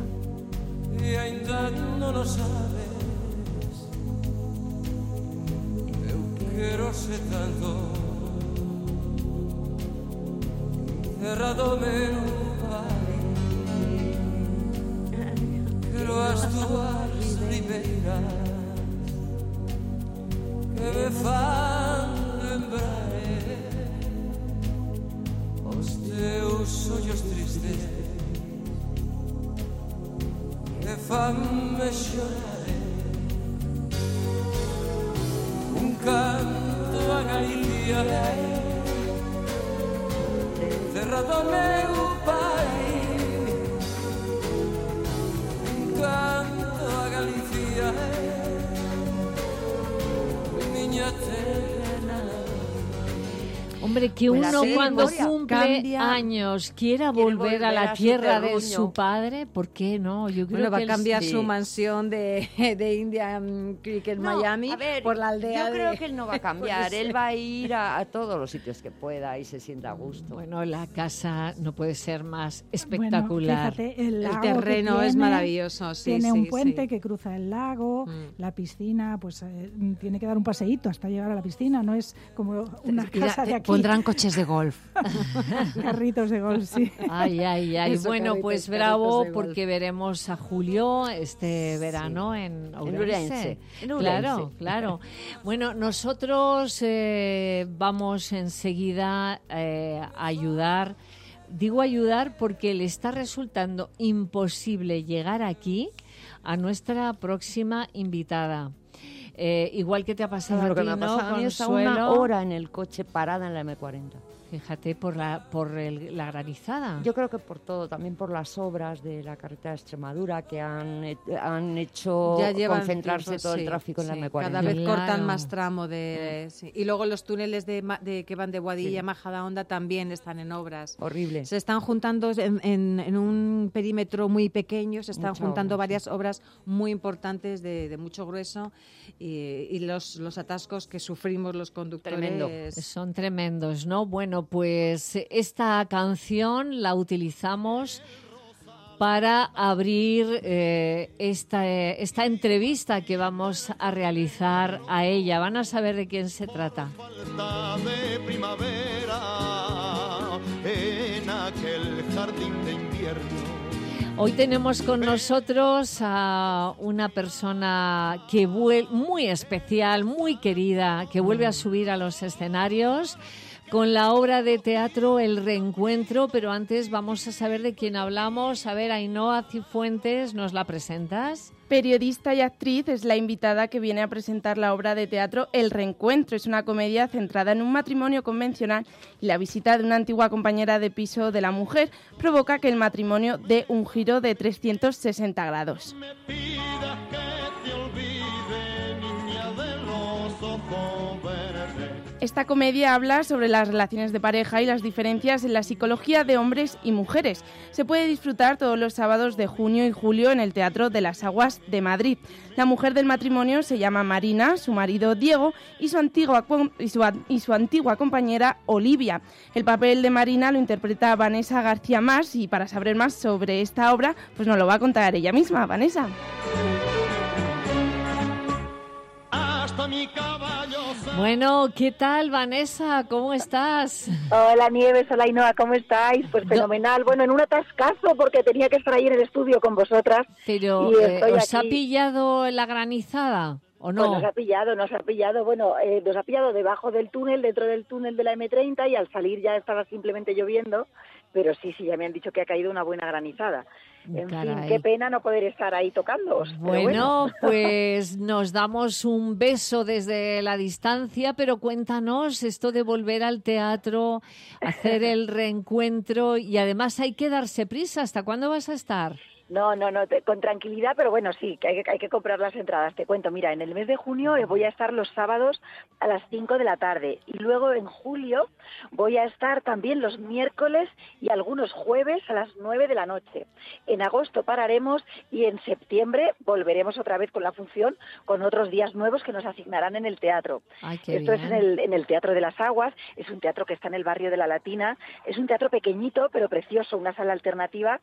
E ainda non o sabes. Eu quero ser tanto cerrado meu pai. Quero as túas ribeiras que me fan lembrar os teus ollos tristes que fanme chorar. Un canto a Galicia cerrado meu pai. Un canto a Galicia miña terra. Hombre, que Pues uno así, cuando Gloria, cumple cambia. años quiera Quiere volver a la a su tierra de terruño. su padre, ¿por qué no? Yo creo Bueno, va que a cambiar sí. su mansión de Indian Creek en No, Miami a ver, por la aldea yo creo de... que él no va a cambiar, él va a ir a todos los sitios que pueda y se sienta a gusto. Bueno, la casa no puede ser más Bueno, espectacular. fíjate, el lago terreno que es tiene, maravilloso, sí, tiene sí, un puente sí. que cruza el lago, Mm. la piscina, pues tiene que dar un paseíto hasta llegar a la piscina, no es como una Mira, casa de aquí. pondrán coches de golf. Carritos de golf, sí. Ay, ay, ay. Eso, Bueno, carritos, pues carritos bravo, de golf. porque veremos a Julio este verano en Ourense. Ourense. En Claro, Ourense. claro. Bueno, nosotros vamos enseguida a ayudar. Digo ayudar porque le está resultando imposible llegar aquí a nuestra próxima invitada. Igual que te ha pasado Lo a que ti, me ha ¿no, pasado a mí es a una Consuelo? hora en el coche parada en la M40. Fíjate, por la granizada. Yo creo que por todo, también por las obras de la carretera de Extremadura que han hecho concentrarse todo el tráfico en la M40. Cada vez cortan más tramo y luego los túneles que van de Boadilla a Majadahonda también están en obras. Horrible. Se están juntando en un perímetro muy pequeño, se están juntando varias obras muy importantes de mucho grueso y los atascos que sufrimos los conductores son tremendos, ¿no? Bueno, pues esta canción la utilizamos para abrir esta entrevista que vamos a realizar a ella. Van a saber de quién se trata. De primavera en aquel jardín de invierno. Hoy tenemos con nosotros a una persona que muy especial, muy querida, que vuelve a subir a los escenarios con la obra de teatro El Reencuentro, pero antes vamos a saber de quién hablamos. A ver, Ainhoa Cifuentes, ¿nos la presentas? Periodista y actriz, es la invitada que viene a presentar la obra de teatro El Reencuentro. Es una comedia centrada en un matrimonio convencional y la visita de una antigua compañera de piso de la mujer provoca que el matrimonio dé un giro de 360 grados. Esta comedia habla sobre las relaciones de pareja y las diferencias en la psicología de hombres y mujeres. Se puede disfrutar todos los sábados de junio y julio en el Teatro de las Aguas de Madrid. La mujer del matrimonio se llama Marina, su marido Diego y su antigua compañera Olivia. El papel de Marina lo interpreta Vanessa García Mas y para saber más sobre esta obra, pues nos lo va a contar ella misma. Vanessa. Bueno, ¿qué tal, Vanessa? ¿Cómo estás? Hola, Nieves. Hola, Ainhoa. ¿Cómo estáis? Pues fenomenal. Bueno, en un atascazo porque tenía que estar ahí en el estudio con vosotras. Pero, ¿os ha pillado la granizada o no? Pues nos ha pillado. Bueno, nos ha pillado debajo del túnel, dentro del túnel de la M30 y al salir ya estaba simplemente lloviendo. Pero sí, ya me han dicho que ha caído una buena granizada. En fin, qué pena no poder estar ahí tocándoos. Bueno, pues nos damos un beso desde la distancia, pero cuéntanos esto de volver al teatro, hacer el reencuentro y además hay que darse prisa. ¿Hasta cuándo vas a estar? No, con tranquilidad, pero bueno, sí, que hay que comprar las entradas. Te cuento, mira, en el mes de junio voy a estar los sábados a las 5 de la tarde y luego en julio voy a estar también los miércoles y algunos jueves a las 9 de la noche. En agosto pararemos y en septiembre volveremos otra vez con la función con otros días nuevos que nos asignarán en el teatro. Esto es en el Teatro de las Aguas, es un teatro que está en el barrio de la Latina, es un teatro pequeñito pero precioso, una sala alternativa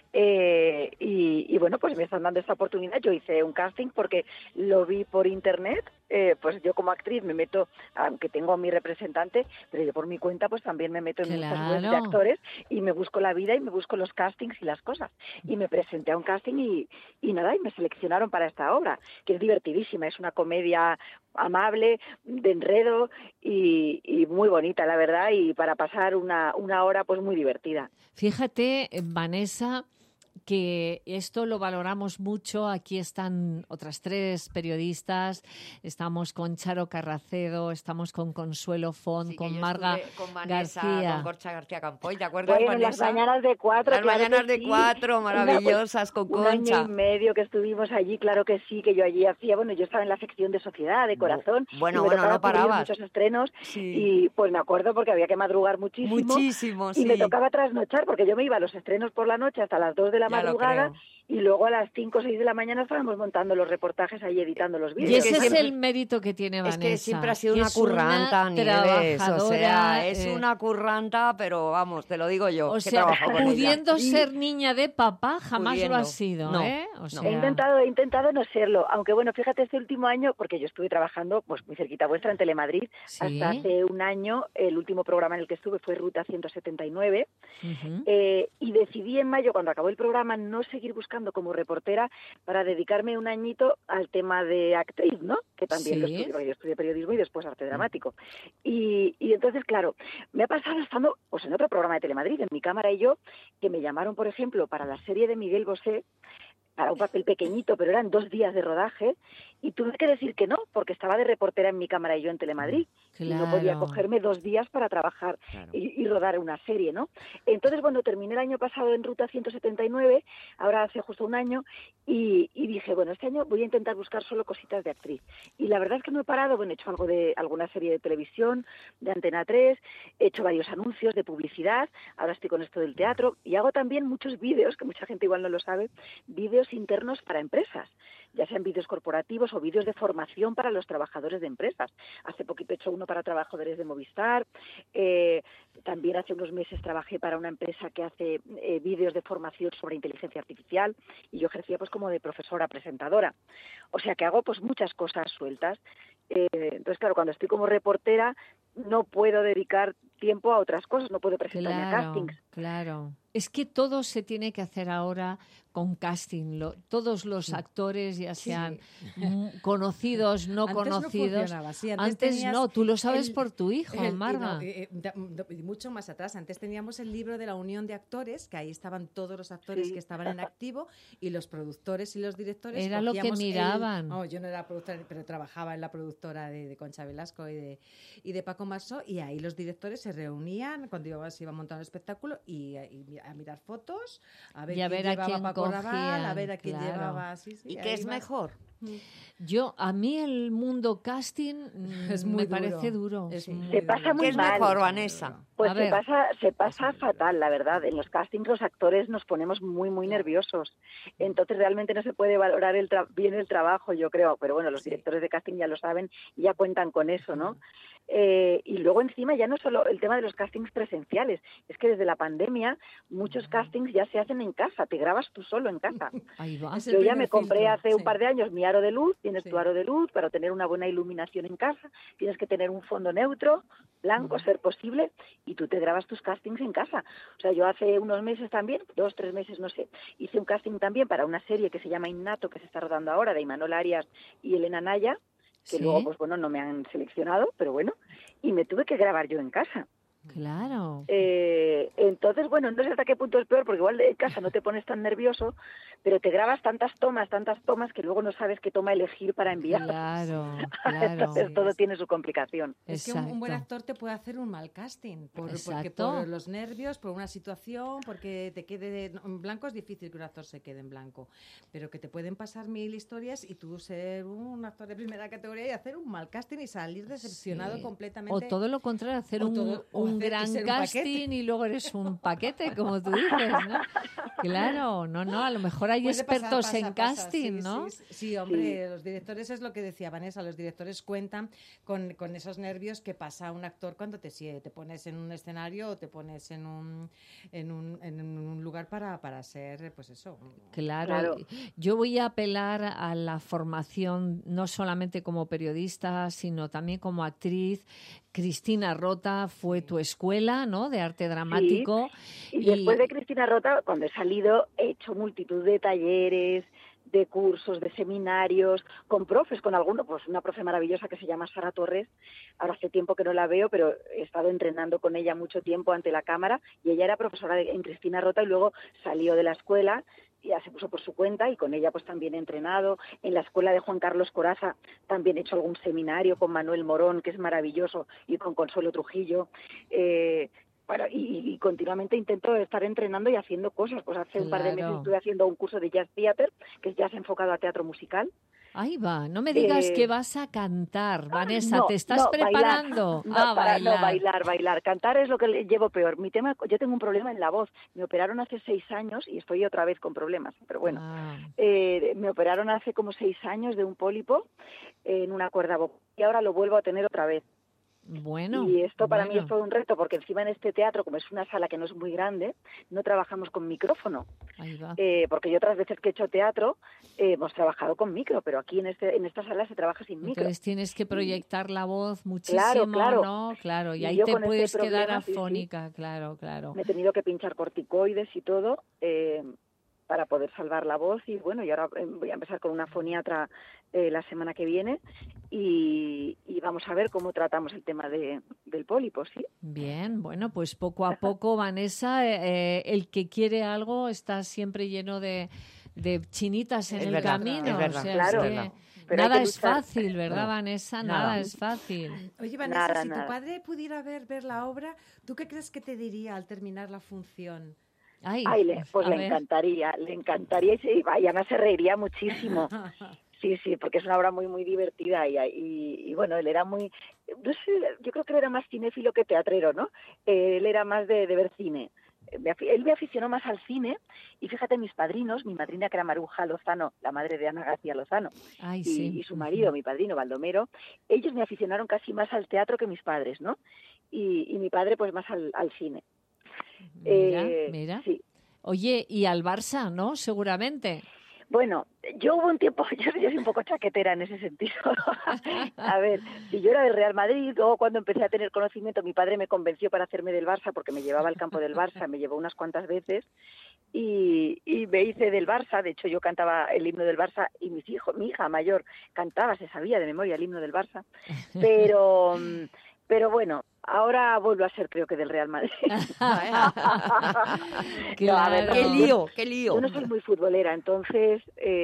y bueno, pues me están dando esta oportunidad. Yo hice un casting porque lo vi por internet, pues yo como actriz me meto, aunque tengo a mi representante, pero yo por mi cuenta pues también me meto en muchas webs de actores y me busco la vida y me busco los castings y las cosas. Y me presenté a un casting y me seleccionaron para esta obra, que es divertidísima, es una comedia amable, de enredo y muy bonita, la verdad, y para pasar una hora pues muy divertida. Fíjate, Vanessa, que esto lo valoramos mucho. Aquí están otras 3 periodistas. Estamos con Charo Carracedo, estamos con Consuelo Font, con Marga con Vanessa, García. Con Concha García Campoy, ¿te acuerdas, Bueno, Vanessa? las mañanas de 4. Las mañanas de 4, maravillosas, con Concha. Un año y medio que estuvimos allí, claro que sí, que yo allí hacía, yo estaba en la sección de Sociedad, de Corazón. Bueno, no parabas. Muchos estrenos y pues me acuerdo porque había que madrugar muchísimo. Y me tocaba trasnochar porque yo me iba a los estrenos por la noche hasta las 2 de la madrugada. Y luego a las 5 o 6 de la mañana estábamos montando los reportajes ahí, editando los vídeos. Y ese es el mérito que tiene Vanessa. Es que siempre ha sido una curranta, Nieves. O sea, es una curranta, pero vamos, te lo digo yo. O sea, pudiendo ser niña de papá, jamás lo ha sido, ¿eh? O sea... He intentado no serlo. Aunque bueno, fíjate, este último año, porque yo estuve trabajando pues muy cerquita vuestra en Telemadrid, hasta hace un año, el último programa en el que estuve fue Ruta 179, y decidí en mayo, cuando acabó el programa, no seguir buscando como reportera para dedicarme un añito al tema de actriz, ¿no? Que también lo estudié, porque yo estudié periodismo y después arte dramático. Y entonces, claro, me ha pasado estando pues en otro programa de Telemadrid, en Mi Cámara y Yo, que me llamaron, por ejemplo, para la serie de Miguel Bosé, para un papel pequeñito, pero eran 2 días de rodaje, y tuve que decir que no, porque estaba de reportera en Mi Cámara y Yo en Telemadrid, y no podía cogerme 2 días para trabajar y rodar una serie, ¿no? Entonces, bueno, terminé el año pasado en Ruta 179, ahora hace justo un año, y dije, bueno, este año voy a intentar buscar solo cositas de actriz. Y la verdad es que no he parado, bueno, he hecho alguna serie de televisión, de Antena 3, he hecho varios anuncios de publicidad, ahora estoy con esto del teatro, y hago también muchos vídeos, que mucha gente igual no lo sabe, vídeos internos para empresas, ya sean vídeos corporativos o vídeos de formación para los trabajadores de empresas. Hace poquito he hecho uno para trabajadores de Movistar, también hace unos meses trabajé para una empresa que hace vídeos de formación sobre inteligencia artificial, y yo ejercía pues como de profesora presentadora. O sea que hago pues muchas cosas sueltas. Entonces, claro, cuando estoy como reportera no puedo dedicar tiempo a otras cosas, no puedo presentarme a castings. Claro. Es que todo se tiene que hacer ahora con casting. Todos los actores, ya sean conocidos, no conocidos. No funcionaba, antes no, tú lo sabes por tu hijo, Marga. Mucho más atrás. Antes teníamos el libro de la Unión de Actores, que ahí estaban todos los actores que estaban en activo, y los productores y los directores. Era lo que miraban. Yo no era productora, pero trabajaba en la productora de Concha Velasco y de Paco Marsó, y ahí los directores se reunían cuando se iba a montar un espectáculo y a mirar fotos, a ver quién llevaba Paco Raval, a ver a quién llevaba. ¿Y qué es mejor? A mí el mundo casting me parece duro. Se pasa muy mal. ¿Qué es mejor, Vanessa? Pues se pasa fatal, la verdad. En los castings los actores nos ponemos muy, muy nerviosos. Entonces realmente no se puede valorar bien el trabajo, yo creo. Pero bueno, los directores de casting ya lo saben y ya cuentan con eso, ¿no? Y luego encima ya no solo el tema de los castings presenciales, es que desde la pandemia muchos castings ya se hacen en casa, te grabas tú solo en casa. Ahí va. Yo ya me compré hace un par de años mi aro de luz, tienes tu aro de luz para tener una buena iluminación en casa, tienes que tener un fondo neutro, blanco, ser posible, y tú te grabas tus castings en casa. O sea, yo hace unos meses también, 2, 3 meses, no sé, hice un casting también para una serie que se llama Innato, que se está rodando ahora, de Imanol Arias y Elena Naya, que luego, pues bueno, no me han seleccionado, pero bueno, y me tuve que grabar yo en casa. Claro. Entonces, bueno, no sé hasta qué punto es peor, porque igual en casa no te pones tan nervioso, pero te grabas tantas tomas que luego no sabes qué toma elegir para enviar. Claro. Entonces todo tiene su complicación. Es que un buen actor te puede hacer un mal casting, porque por los nervios, por una situación, porque te quede en blanco. Es difícil que un actor se quede en blanco, pero que te pueden pasar 1000 historias y tú ser un actor de primera categoría y hacer un mal casting y salir decepcionado completamente. O todo lo contrario, hacer un gran casting y luego eres un paquete, como tú dices, ¿no? Claro, a lo mejor hay expertos en casting, ¿no? Sí, hombre, los directores, es lo que decía Vanessa, los directores cuentan con esos nervios que pasa un actor cuando te pones en un escenario o te pones en un lugar para ser, pues eso. Claro. Yo voy a apelar a la formación, no solamente como periodista, sino también como actriz. Cristina Rota fue tu escuela, ¿no?, de arte dramático. Sí. Y después de Cristina Rota, cuando he salido, he hecho multitud de talleres, de cursos, de seminarios, con profes, con alguno, pues una profe maravillosa que se llama Sara Torres. Ahora hace tiempo que no la veo, pero he estado entrenando con ella mucho tiempo ante la cámara, y ella era profesora en Cristina Rota y luego salió de la escuela, ya se puso por su cuenta, y con ella pues también he entrenado. En la escuela de Juan Carlos Corazza también he hecho algún seminario con Manuel Morón, que es maravilloso, y con Consuelo Trujillo. Y continuamente intento estar entrenando y haciendo cosas. Pues hace un par de meses estuve haciendo un curso de Jazz Theater, que es jazz enfocado a teatro musical. Ahí va, no me digas que vas a cantar, Vanessa, ¿te estás preparando? Bailar. Cantar es lo que llevo peor. Yo tengo un problema en la voz. Me operaron hace 6 años y estoy otra vez con problemas, pero bueno. Me operaron hace como 6 años de un pólipo en una cuerda vocal y ahora lo vuelvo a tener otra vez. Y esto para mí es todo un reto, porque encima en este teatro, como es una sala que no es muy grande, no trabajamos con micrófono. Ahí va. Porque yo otras veces que he hecho teatro hemos trabajado con micro, pero aquí en esta sala se trabaja sin micro. Entonces tienes que proyectar la voz muchísimo, ¿no? Claro, y ahí te puedes quedar afónica, claro. Me he tenido que pinchar corticoides y todo para poder salvar la voz, y bueno, y ahora voy a empezar con una foniatra la semana que viene y vamos a ver cómo tratamos el tema del pólipo, ¿sí? Bien, bueno, pues poco a poco, Vanessa, el que quiere algo está siempre lleno de de chinitas en Es el verdad, camino. es verdad, o sea, claro. es que verdad. Pero hay nada que es luchar. fácil, ¿verdad, No. Vanessa? Nada. Nada es fácil. Oye, Vanessa, Nada, si nada. tu padre pudiera ver la obra, ¿tú qué crees que te diría al terminar la función? Ay, Pues a le ver. encantaría y además se reiría muchísimo. Sí, porque es una obra muy, muy divertida y bueno, él era muy, no sé, yo creo que él era más cinéfilo que teatrero, ¿no? Él era más de ver cine. Él me aficionó más al cine y fíjate, mis padrinos, mi madrina que era Maruja Lozano, la madre de Ana García Lozano, Ay, y, sí. y su marido, mi padrino Baldomero, ellos me aficionaron casi más al teatro que mis padres, ¿no? Y mi padre pues más al cine. Mira. Sí. Oye, y al Barça, ¿no? Seguramente. Bueno, yo hubo un tiempo, yo soy un poco chaquetera en ese sentido. A ver, si yo era del Real Madrid, luego cuando empecé a tener conocimiento, mi padre me convenció para hacerme del Barça, porque me llevaba al campo del Barça, me llevó unas cuantas veces, y me hice del Barça. De hecho, yo cantaba el himno del Barça, y mi hija mayor cantaba, se sabía de memoria el himno del Barça, pero bueno, ahora vuelvo a ser, creo que, del Real Madrid. Claro. Qué lío. Yo no soy muy futbolera, entonces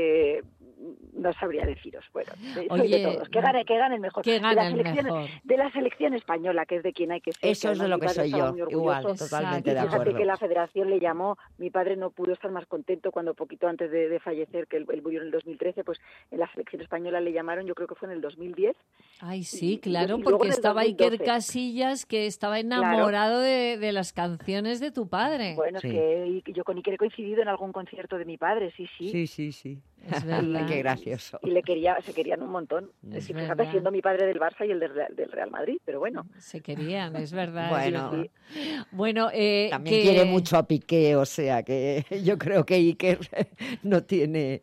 no sabría deciros. Bueno, soy Oye, de todos. Que gane el mejor. que gane el selección, mejor. de la selección española, que es de quien hay que ser. Eso es de además lo mi que padre soy estaba yo, muy igual, orgulloso. totalmente Y de fíjate acuerdo. que la federación le llamó, mi padre no pudo estar más contento cuando poquito antes de fallecer, que él murió en el 2013, pues en la selección española le llamaron, yo creo que fue en el 2010. Ay, sí, Y claro, luego porque en el estaba Iker 2012. Casillas, que estaba enamorado de las canciones de tu padre. Bueno, Sí. es que yo con Iker he coincidido en algún concierto de mi padre, sí. Sí. Es verdad. Qué gracioso. Y se querían un montón. Es Fíjate, verdad. siendo mi padre del Barça y el del Real Madrid, pero bueno. Se querían, es verdad. Bueno. es verdad. Bueno, También quiere mucho a Piqué, o sea que yo creo que Iker no tiene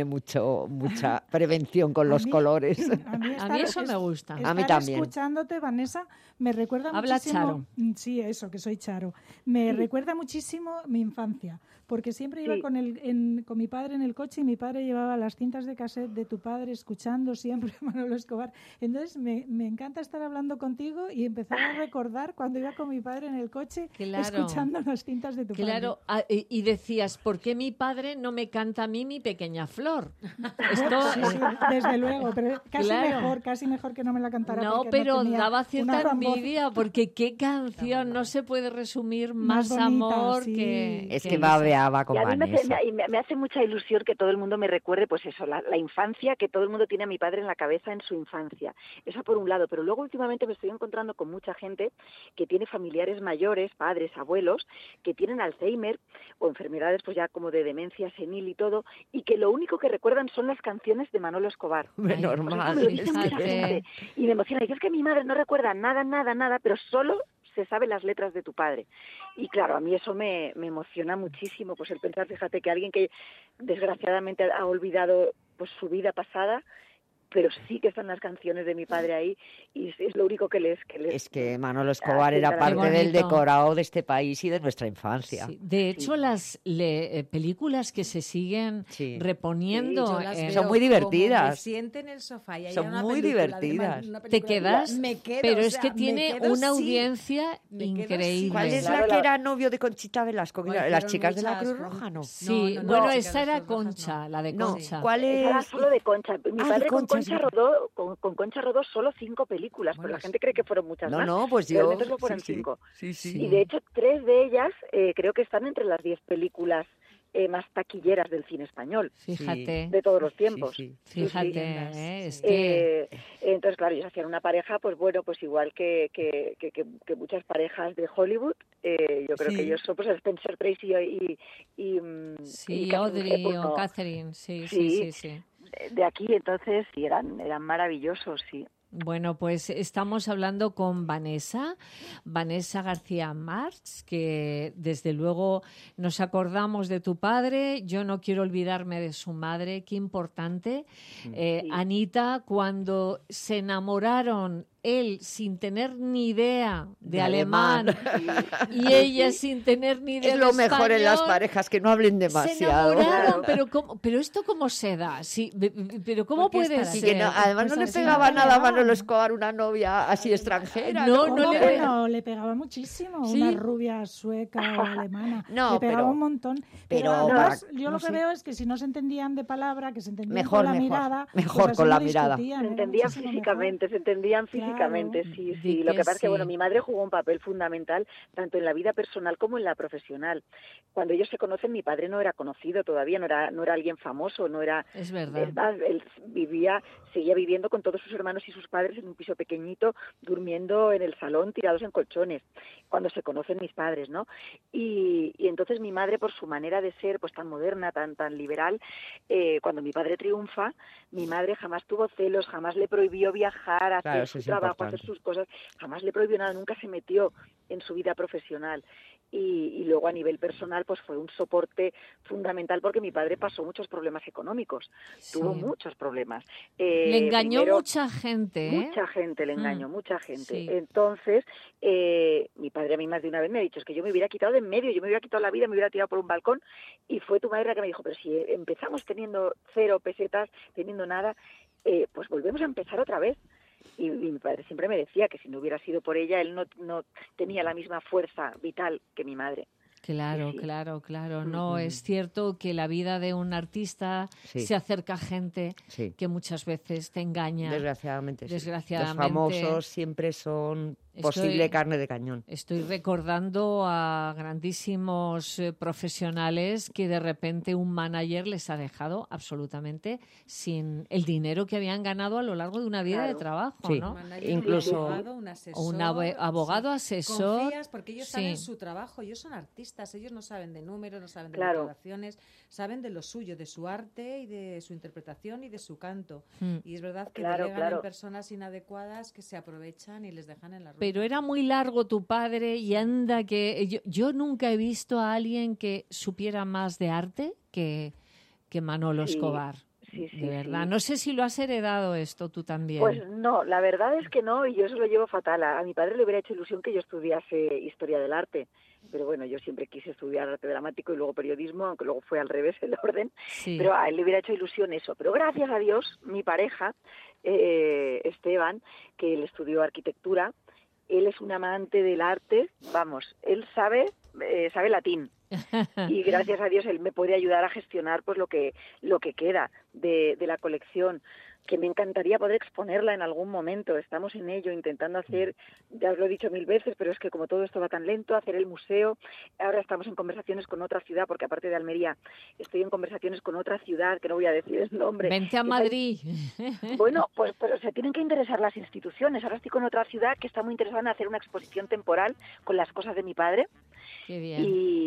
mucha prevención con los colores. A mí eso me gusta. A mí también. Escuchándote, Vanessa, me recuerda Habla muchísimo... Charo. Sí, eso, que soy Charo. Me recuerda muchísimo mi infancia, porque siempre iba Sí. con mi padre en el coche y mi padre llevaba las cintas de cassette de tu padre escuchando siempre a Manolo Escobar. Entonces me encanta estar hablando contigo y empezar a recordar cuando iba con mi padre en el coche Claro. escuchando las cintas de tu Claro, y decías, ¿por qué mi padre no me canta a mí Mi pequeña flor? padre. Esto, Sí, desde luego, pero Claro. casi mejor que no me la cantara. no, porque pero tenía daba una cierta gran voz. envidia, porque qué canción, no se puede resumir más, Más bonita, amor sí. que... Es que que esa. babeaba con Y a mí Vanessa. me hace mucha ilusión que todo el mundo me recuerde, pues eso, la infancia, que todo el mundo tiene a mi padre en la cabeza en su infancia. Eso por un lado, pero luego últimamente me estoy encontrando con mucha gente que tiene familiares mayores, padres, abuelos, que tienen Alzheimer o enfermedades pues ya como de demencia senil y todo, y que lo único que recuerdan son las canciones de Manolo Escobar. Hombre, Ay, normal. Eso me lo dice mucha fíjate. gente. Y me emociona. Y es que mi madre no recuerda nada, pero solo se sabe las letras de tu padre. Y claro, a mí eso me emociona muchísimo, pues el pensar, fíjate, que alguien que desgraciadamente ha olvidado pues su vida pasada, pero sí que están las canciones de mi padre ahí, y es lo único que les Es que Manolo Escobar era Qué parte del bonito. decorado de este país y de nuestra infancia. Sí, de hecho, las películas que se siguen Sí. reponiendo Yo las en- veo Son muy divertidas. como me siente en el sofá y hay Son una muy película, divertidas. además, una te película, quedas, me quedo, pero o es sea, que me tiene quedo, una sí. audiencia Me quedo, sí. increíble. ¿Cuál es Claro, la que era novio de Conchita Velasco? Ay, Las fueron chicas de la muchas, Cruz fueron- Roja, ¿no? Sí, No, bueno, las esa chicas de era las Cruz Rojas, Concha, la de No, Concha. ¿cuál Era es? solo de Concha. Mi Ah, padre de con Concha, Concha sí. rodó, con Concha rodó solo 5 películas, pero la gente cree que fueron muchas más. No, pues yo... Realmente solo fueron 5. Sí. Y de hecho 3 de ellas creo que están entre las 10 películas más taquilleras del cine español, Fíjate, de todos los tiempos. fíjate, es que... Entonces, claro, ellos hacían una pareja, pues bueno, pues igual que muchas parejas de Hollywood. Yo creo Sí. que ellos son pues Spencer Tracy y Sí, Catherine Audrey Hepburn, o ¿no? Catherine, sí. De aquí, entonces, sí, eran maravillosos, sí. Bueno, pues estamos hablando con Vanessa García March, que desde luego nos acordamos de tu padre, yo no quiero olvidarme de su madre, qué importante. Anita, cuando se enamoraron él sin tener ni idea de alemán y ella sin tener ni idea de español. Es lo mejor en las español, parejas, que no hablen demasiado. Se enamoraron, pero ¿esto cómo se da? Sí, pero ¿cómo puede ser? Y que además no le pegaba nada a Manolo Escobar una novia así extranjera. No, le pegaba muchísimo. ¿Sí? Una rubia sueca o alemana. Le pegaba un montón. Pero además, yo lo que veo es que si no se entendían de palabra, que se entendían con la mirada. Mejor con la mirada. Se entendían físicamente, sí. Lo que pasa es que, bueno, mi madre jugó un papel fundamental tanto en la vida personal como en la profesional. Cuando ellos se conocen, mi padre no era conocido todavía, no era alguien famoso, no era... Es verdad. Él seguía viviendo con todos sus hermanos y sus padres en un piso pequeñito, durmiendo en el salón, tirados en colchones, cuando se conocen mis padres, ¿no? Y entonces mi madre, por su manera de ser, pues tan moderna, tan liberal, cuando mi padre triunfa, mi madre jamás tuvo celos, jamás le prohibió viajar, hacer su trabajo, hacer sus cosas, jamás le prohibió nada, nunca se metió en su vida profesional. Y luego a nivel personal pues fue un soporte fundamental porque mi padre pasó muchos problemas económicos, tuvo muchos problemas. Le engañó mucha gente, Mucha gente le engañó, mucha gente. Sí. Entonces, mi padre a mí más de una vez me ha dicho, es que yo me hubiera quitado de en medio, yo me hubiera quitado la vida, me hubiera tirado por un balcón, y fue tu madre la que me dijo, pero si empezamos teniendo 0 pesetas, teniendo nada, pues volvemos a empezar otra vez. Y mi padre siempre me decía que si no hubiera sido por ella, él no tenía la misma fuerza vital que mi madre. Claro, claro. No, es cierto que la vida de un artista se acerca a gente que muchas veces te engaña. Desgraciadamente. Los famosos siempre son posible carne de cañón. Estoy recordando a grandísimos profesionales que de repente un manager les ha dejado absolutamente sin el dinero que habían ganado a lo largo de una vida de trabajo, ¿no? Incluso un asesor, un abogado asesor. Confías porque ellos saben su trabajo, ellos son artistas, ellos no saben de números, no saben de declaraciones, saben de lo suyo, de su arte y de su interpretación y de su canto. Y es verdad que llegan en personas inadecuadas que se aprovechan y les dejan en la ruina. Pero era muy largo tu padre y anda que... Yo nunca he visto a alguien que supiera más de arte que Manolo Escobar. Sí, de verdad. No sé si lo has heredado esto tú también. Pues no, la verdad es que no, y yo eso lo llevo fatal. A mi padre le hubiera hecho ilusión que yo estudiase Historia del Arte, pero bueno, yo siempre quise estudiar arte dramático y luego periodismo, aunque luego fue al revés el orden, pero a él le hubiera hecho ilusión eso. Pero gracias a Dios, mi pareja, Esteban, que él estudió arquitectura, él es un amante del arte, vamos, él sabe latín. Y gracias a Dios él me puede ayudar a gestionar pues lo que queda de la colección, que me encantaría poder exponerla en algún momento. Estamos en ello, intentando hacer, ya os lo he dicho 1000 veces, pero es que como todo esto va tan lento, hacer el museo. Ahora estamos en conversaciones con otra ciudad, porque aparte de Almería, estoy en conversaciones con otra ciudad, que no voy a decir el nombre. Vente a Madrid. Bueno, pues pero se tienen que interesar las instituciones. Ahora estoy con otra ciudad que está muy interesada en hacer una exposición temporal con las cosas de mi padre. Qué bien.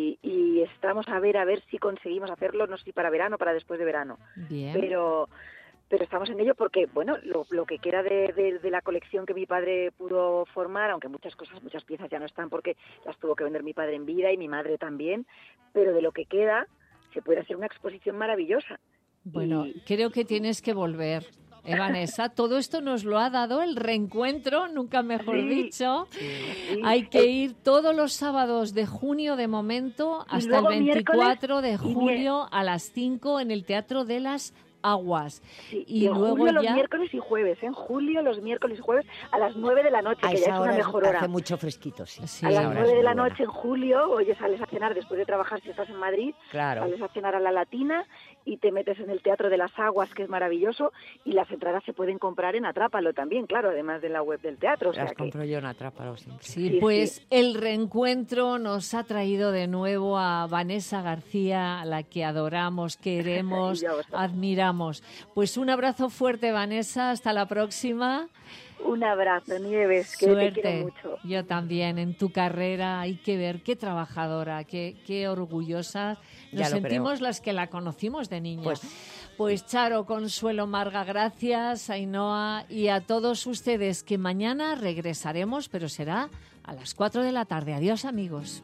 Y estamos a ver si conseguimos hacerlo, no sé si para verano o para después de verano. Bien. Pero estamos en ello porque, bueno, lo que queda de la colección que mi padre pudo formar, aunque muchas piezas ya no están porque las tuvo que vender mi padre en vida y mi madre también, pero de lo que queda se puede hacer una exposición maravillosa. Bueno, creo que tienes que volver. Vanessa, todo esto nos lo ha dado el reencuentro, nunca mejor dicho. Sí. Hay que ir todos los sábados de junio de momento hasta el 24 de julio a las 5 en el Teatro de las Aguas. Sí, y luego julio, los miércoles y jueves, en julio los miércoles y jueves a las 9 de la noche, que ya es una mejor hora. Hace mucho fresquito, sí. A las 9 de la noche en julio, oye, sales a cenar después de trabajar si estás en Madrid, sales a cenar a la Latina y te metes en el Teatro de las Aguas, que es maravilloso, y las entradas se pueden comprar en Atrápalo también, claro, además de la web del teatro. Las compro yo en Atrápalo siempre. Sí, pues el reencuentro nos ha traído de nuevo a Vanessa García, a la que adoramos, queremos, admiramos. Pues un abrazo fuerte, Vanessa, hasta la próxima. Un abrazo, Nieves, que Suerte. Te quiero mucho. Yo también, en tu carrera hay que ver qué trabajadora, qué orgullosa nos sentimos las que la conocimos de niña. Pues Charo, Consuelo, Marga, gracias, Ainhoa, y a todos ustedes, que mañana regresaremos, pero será a las 4 de la tarde. Adiós, amigos.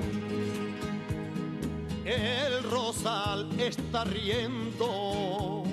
El rosal está riendo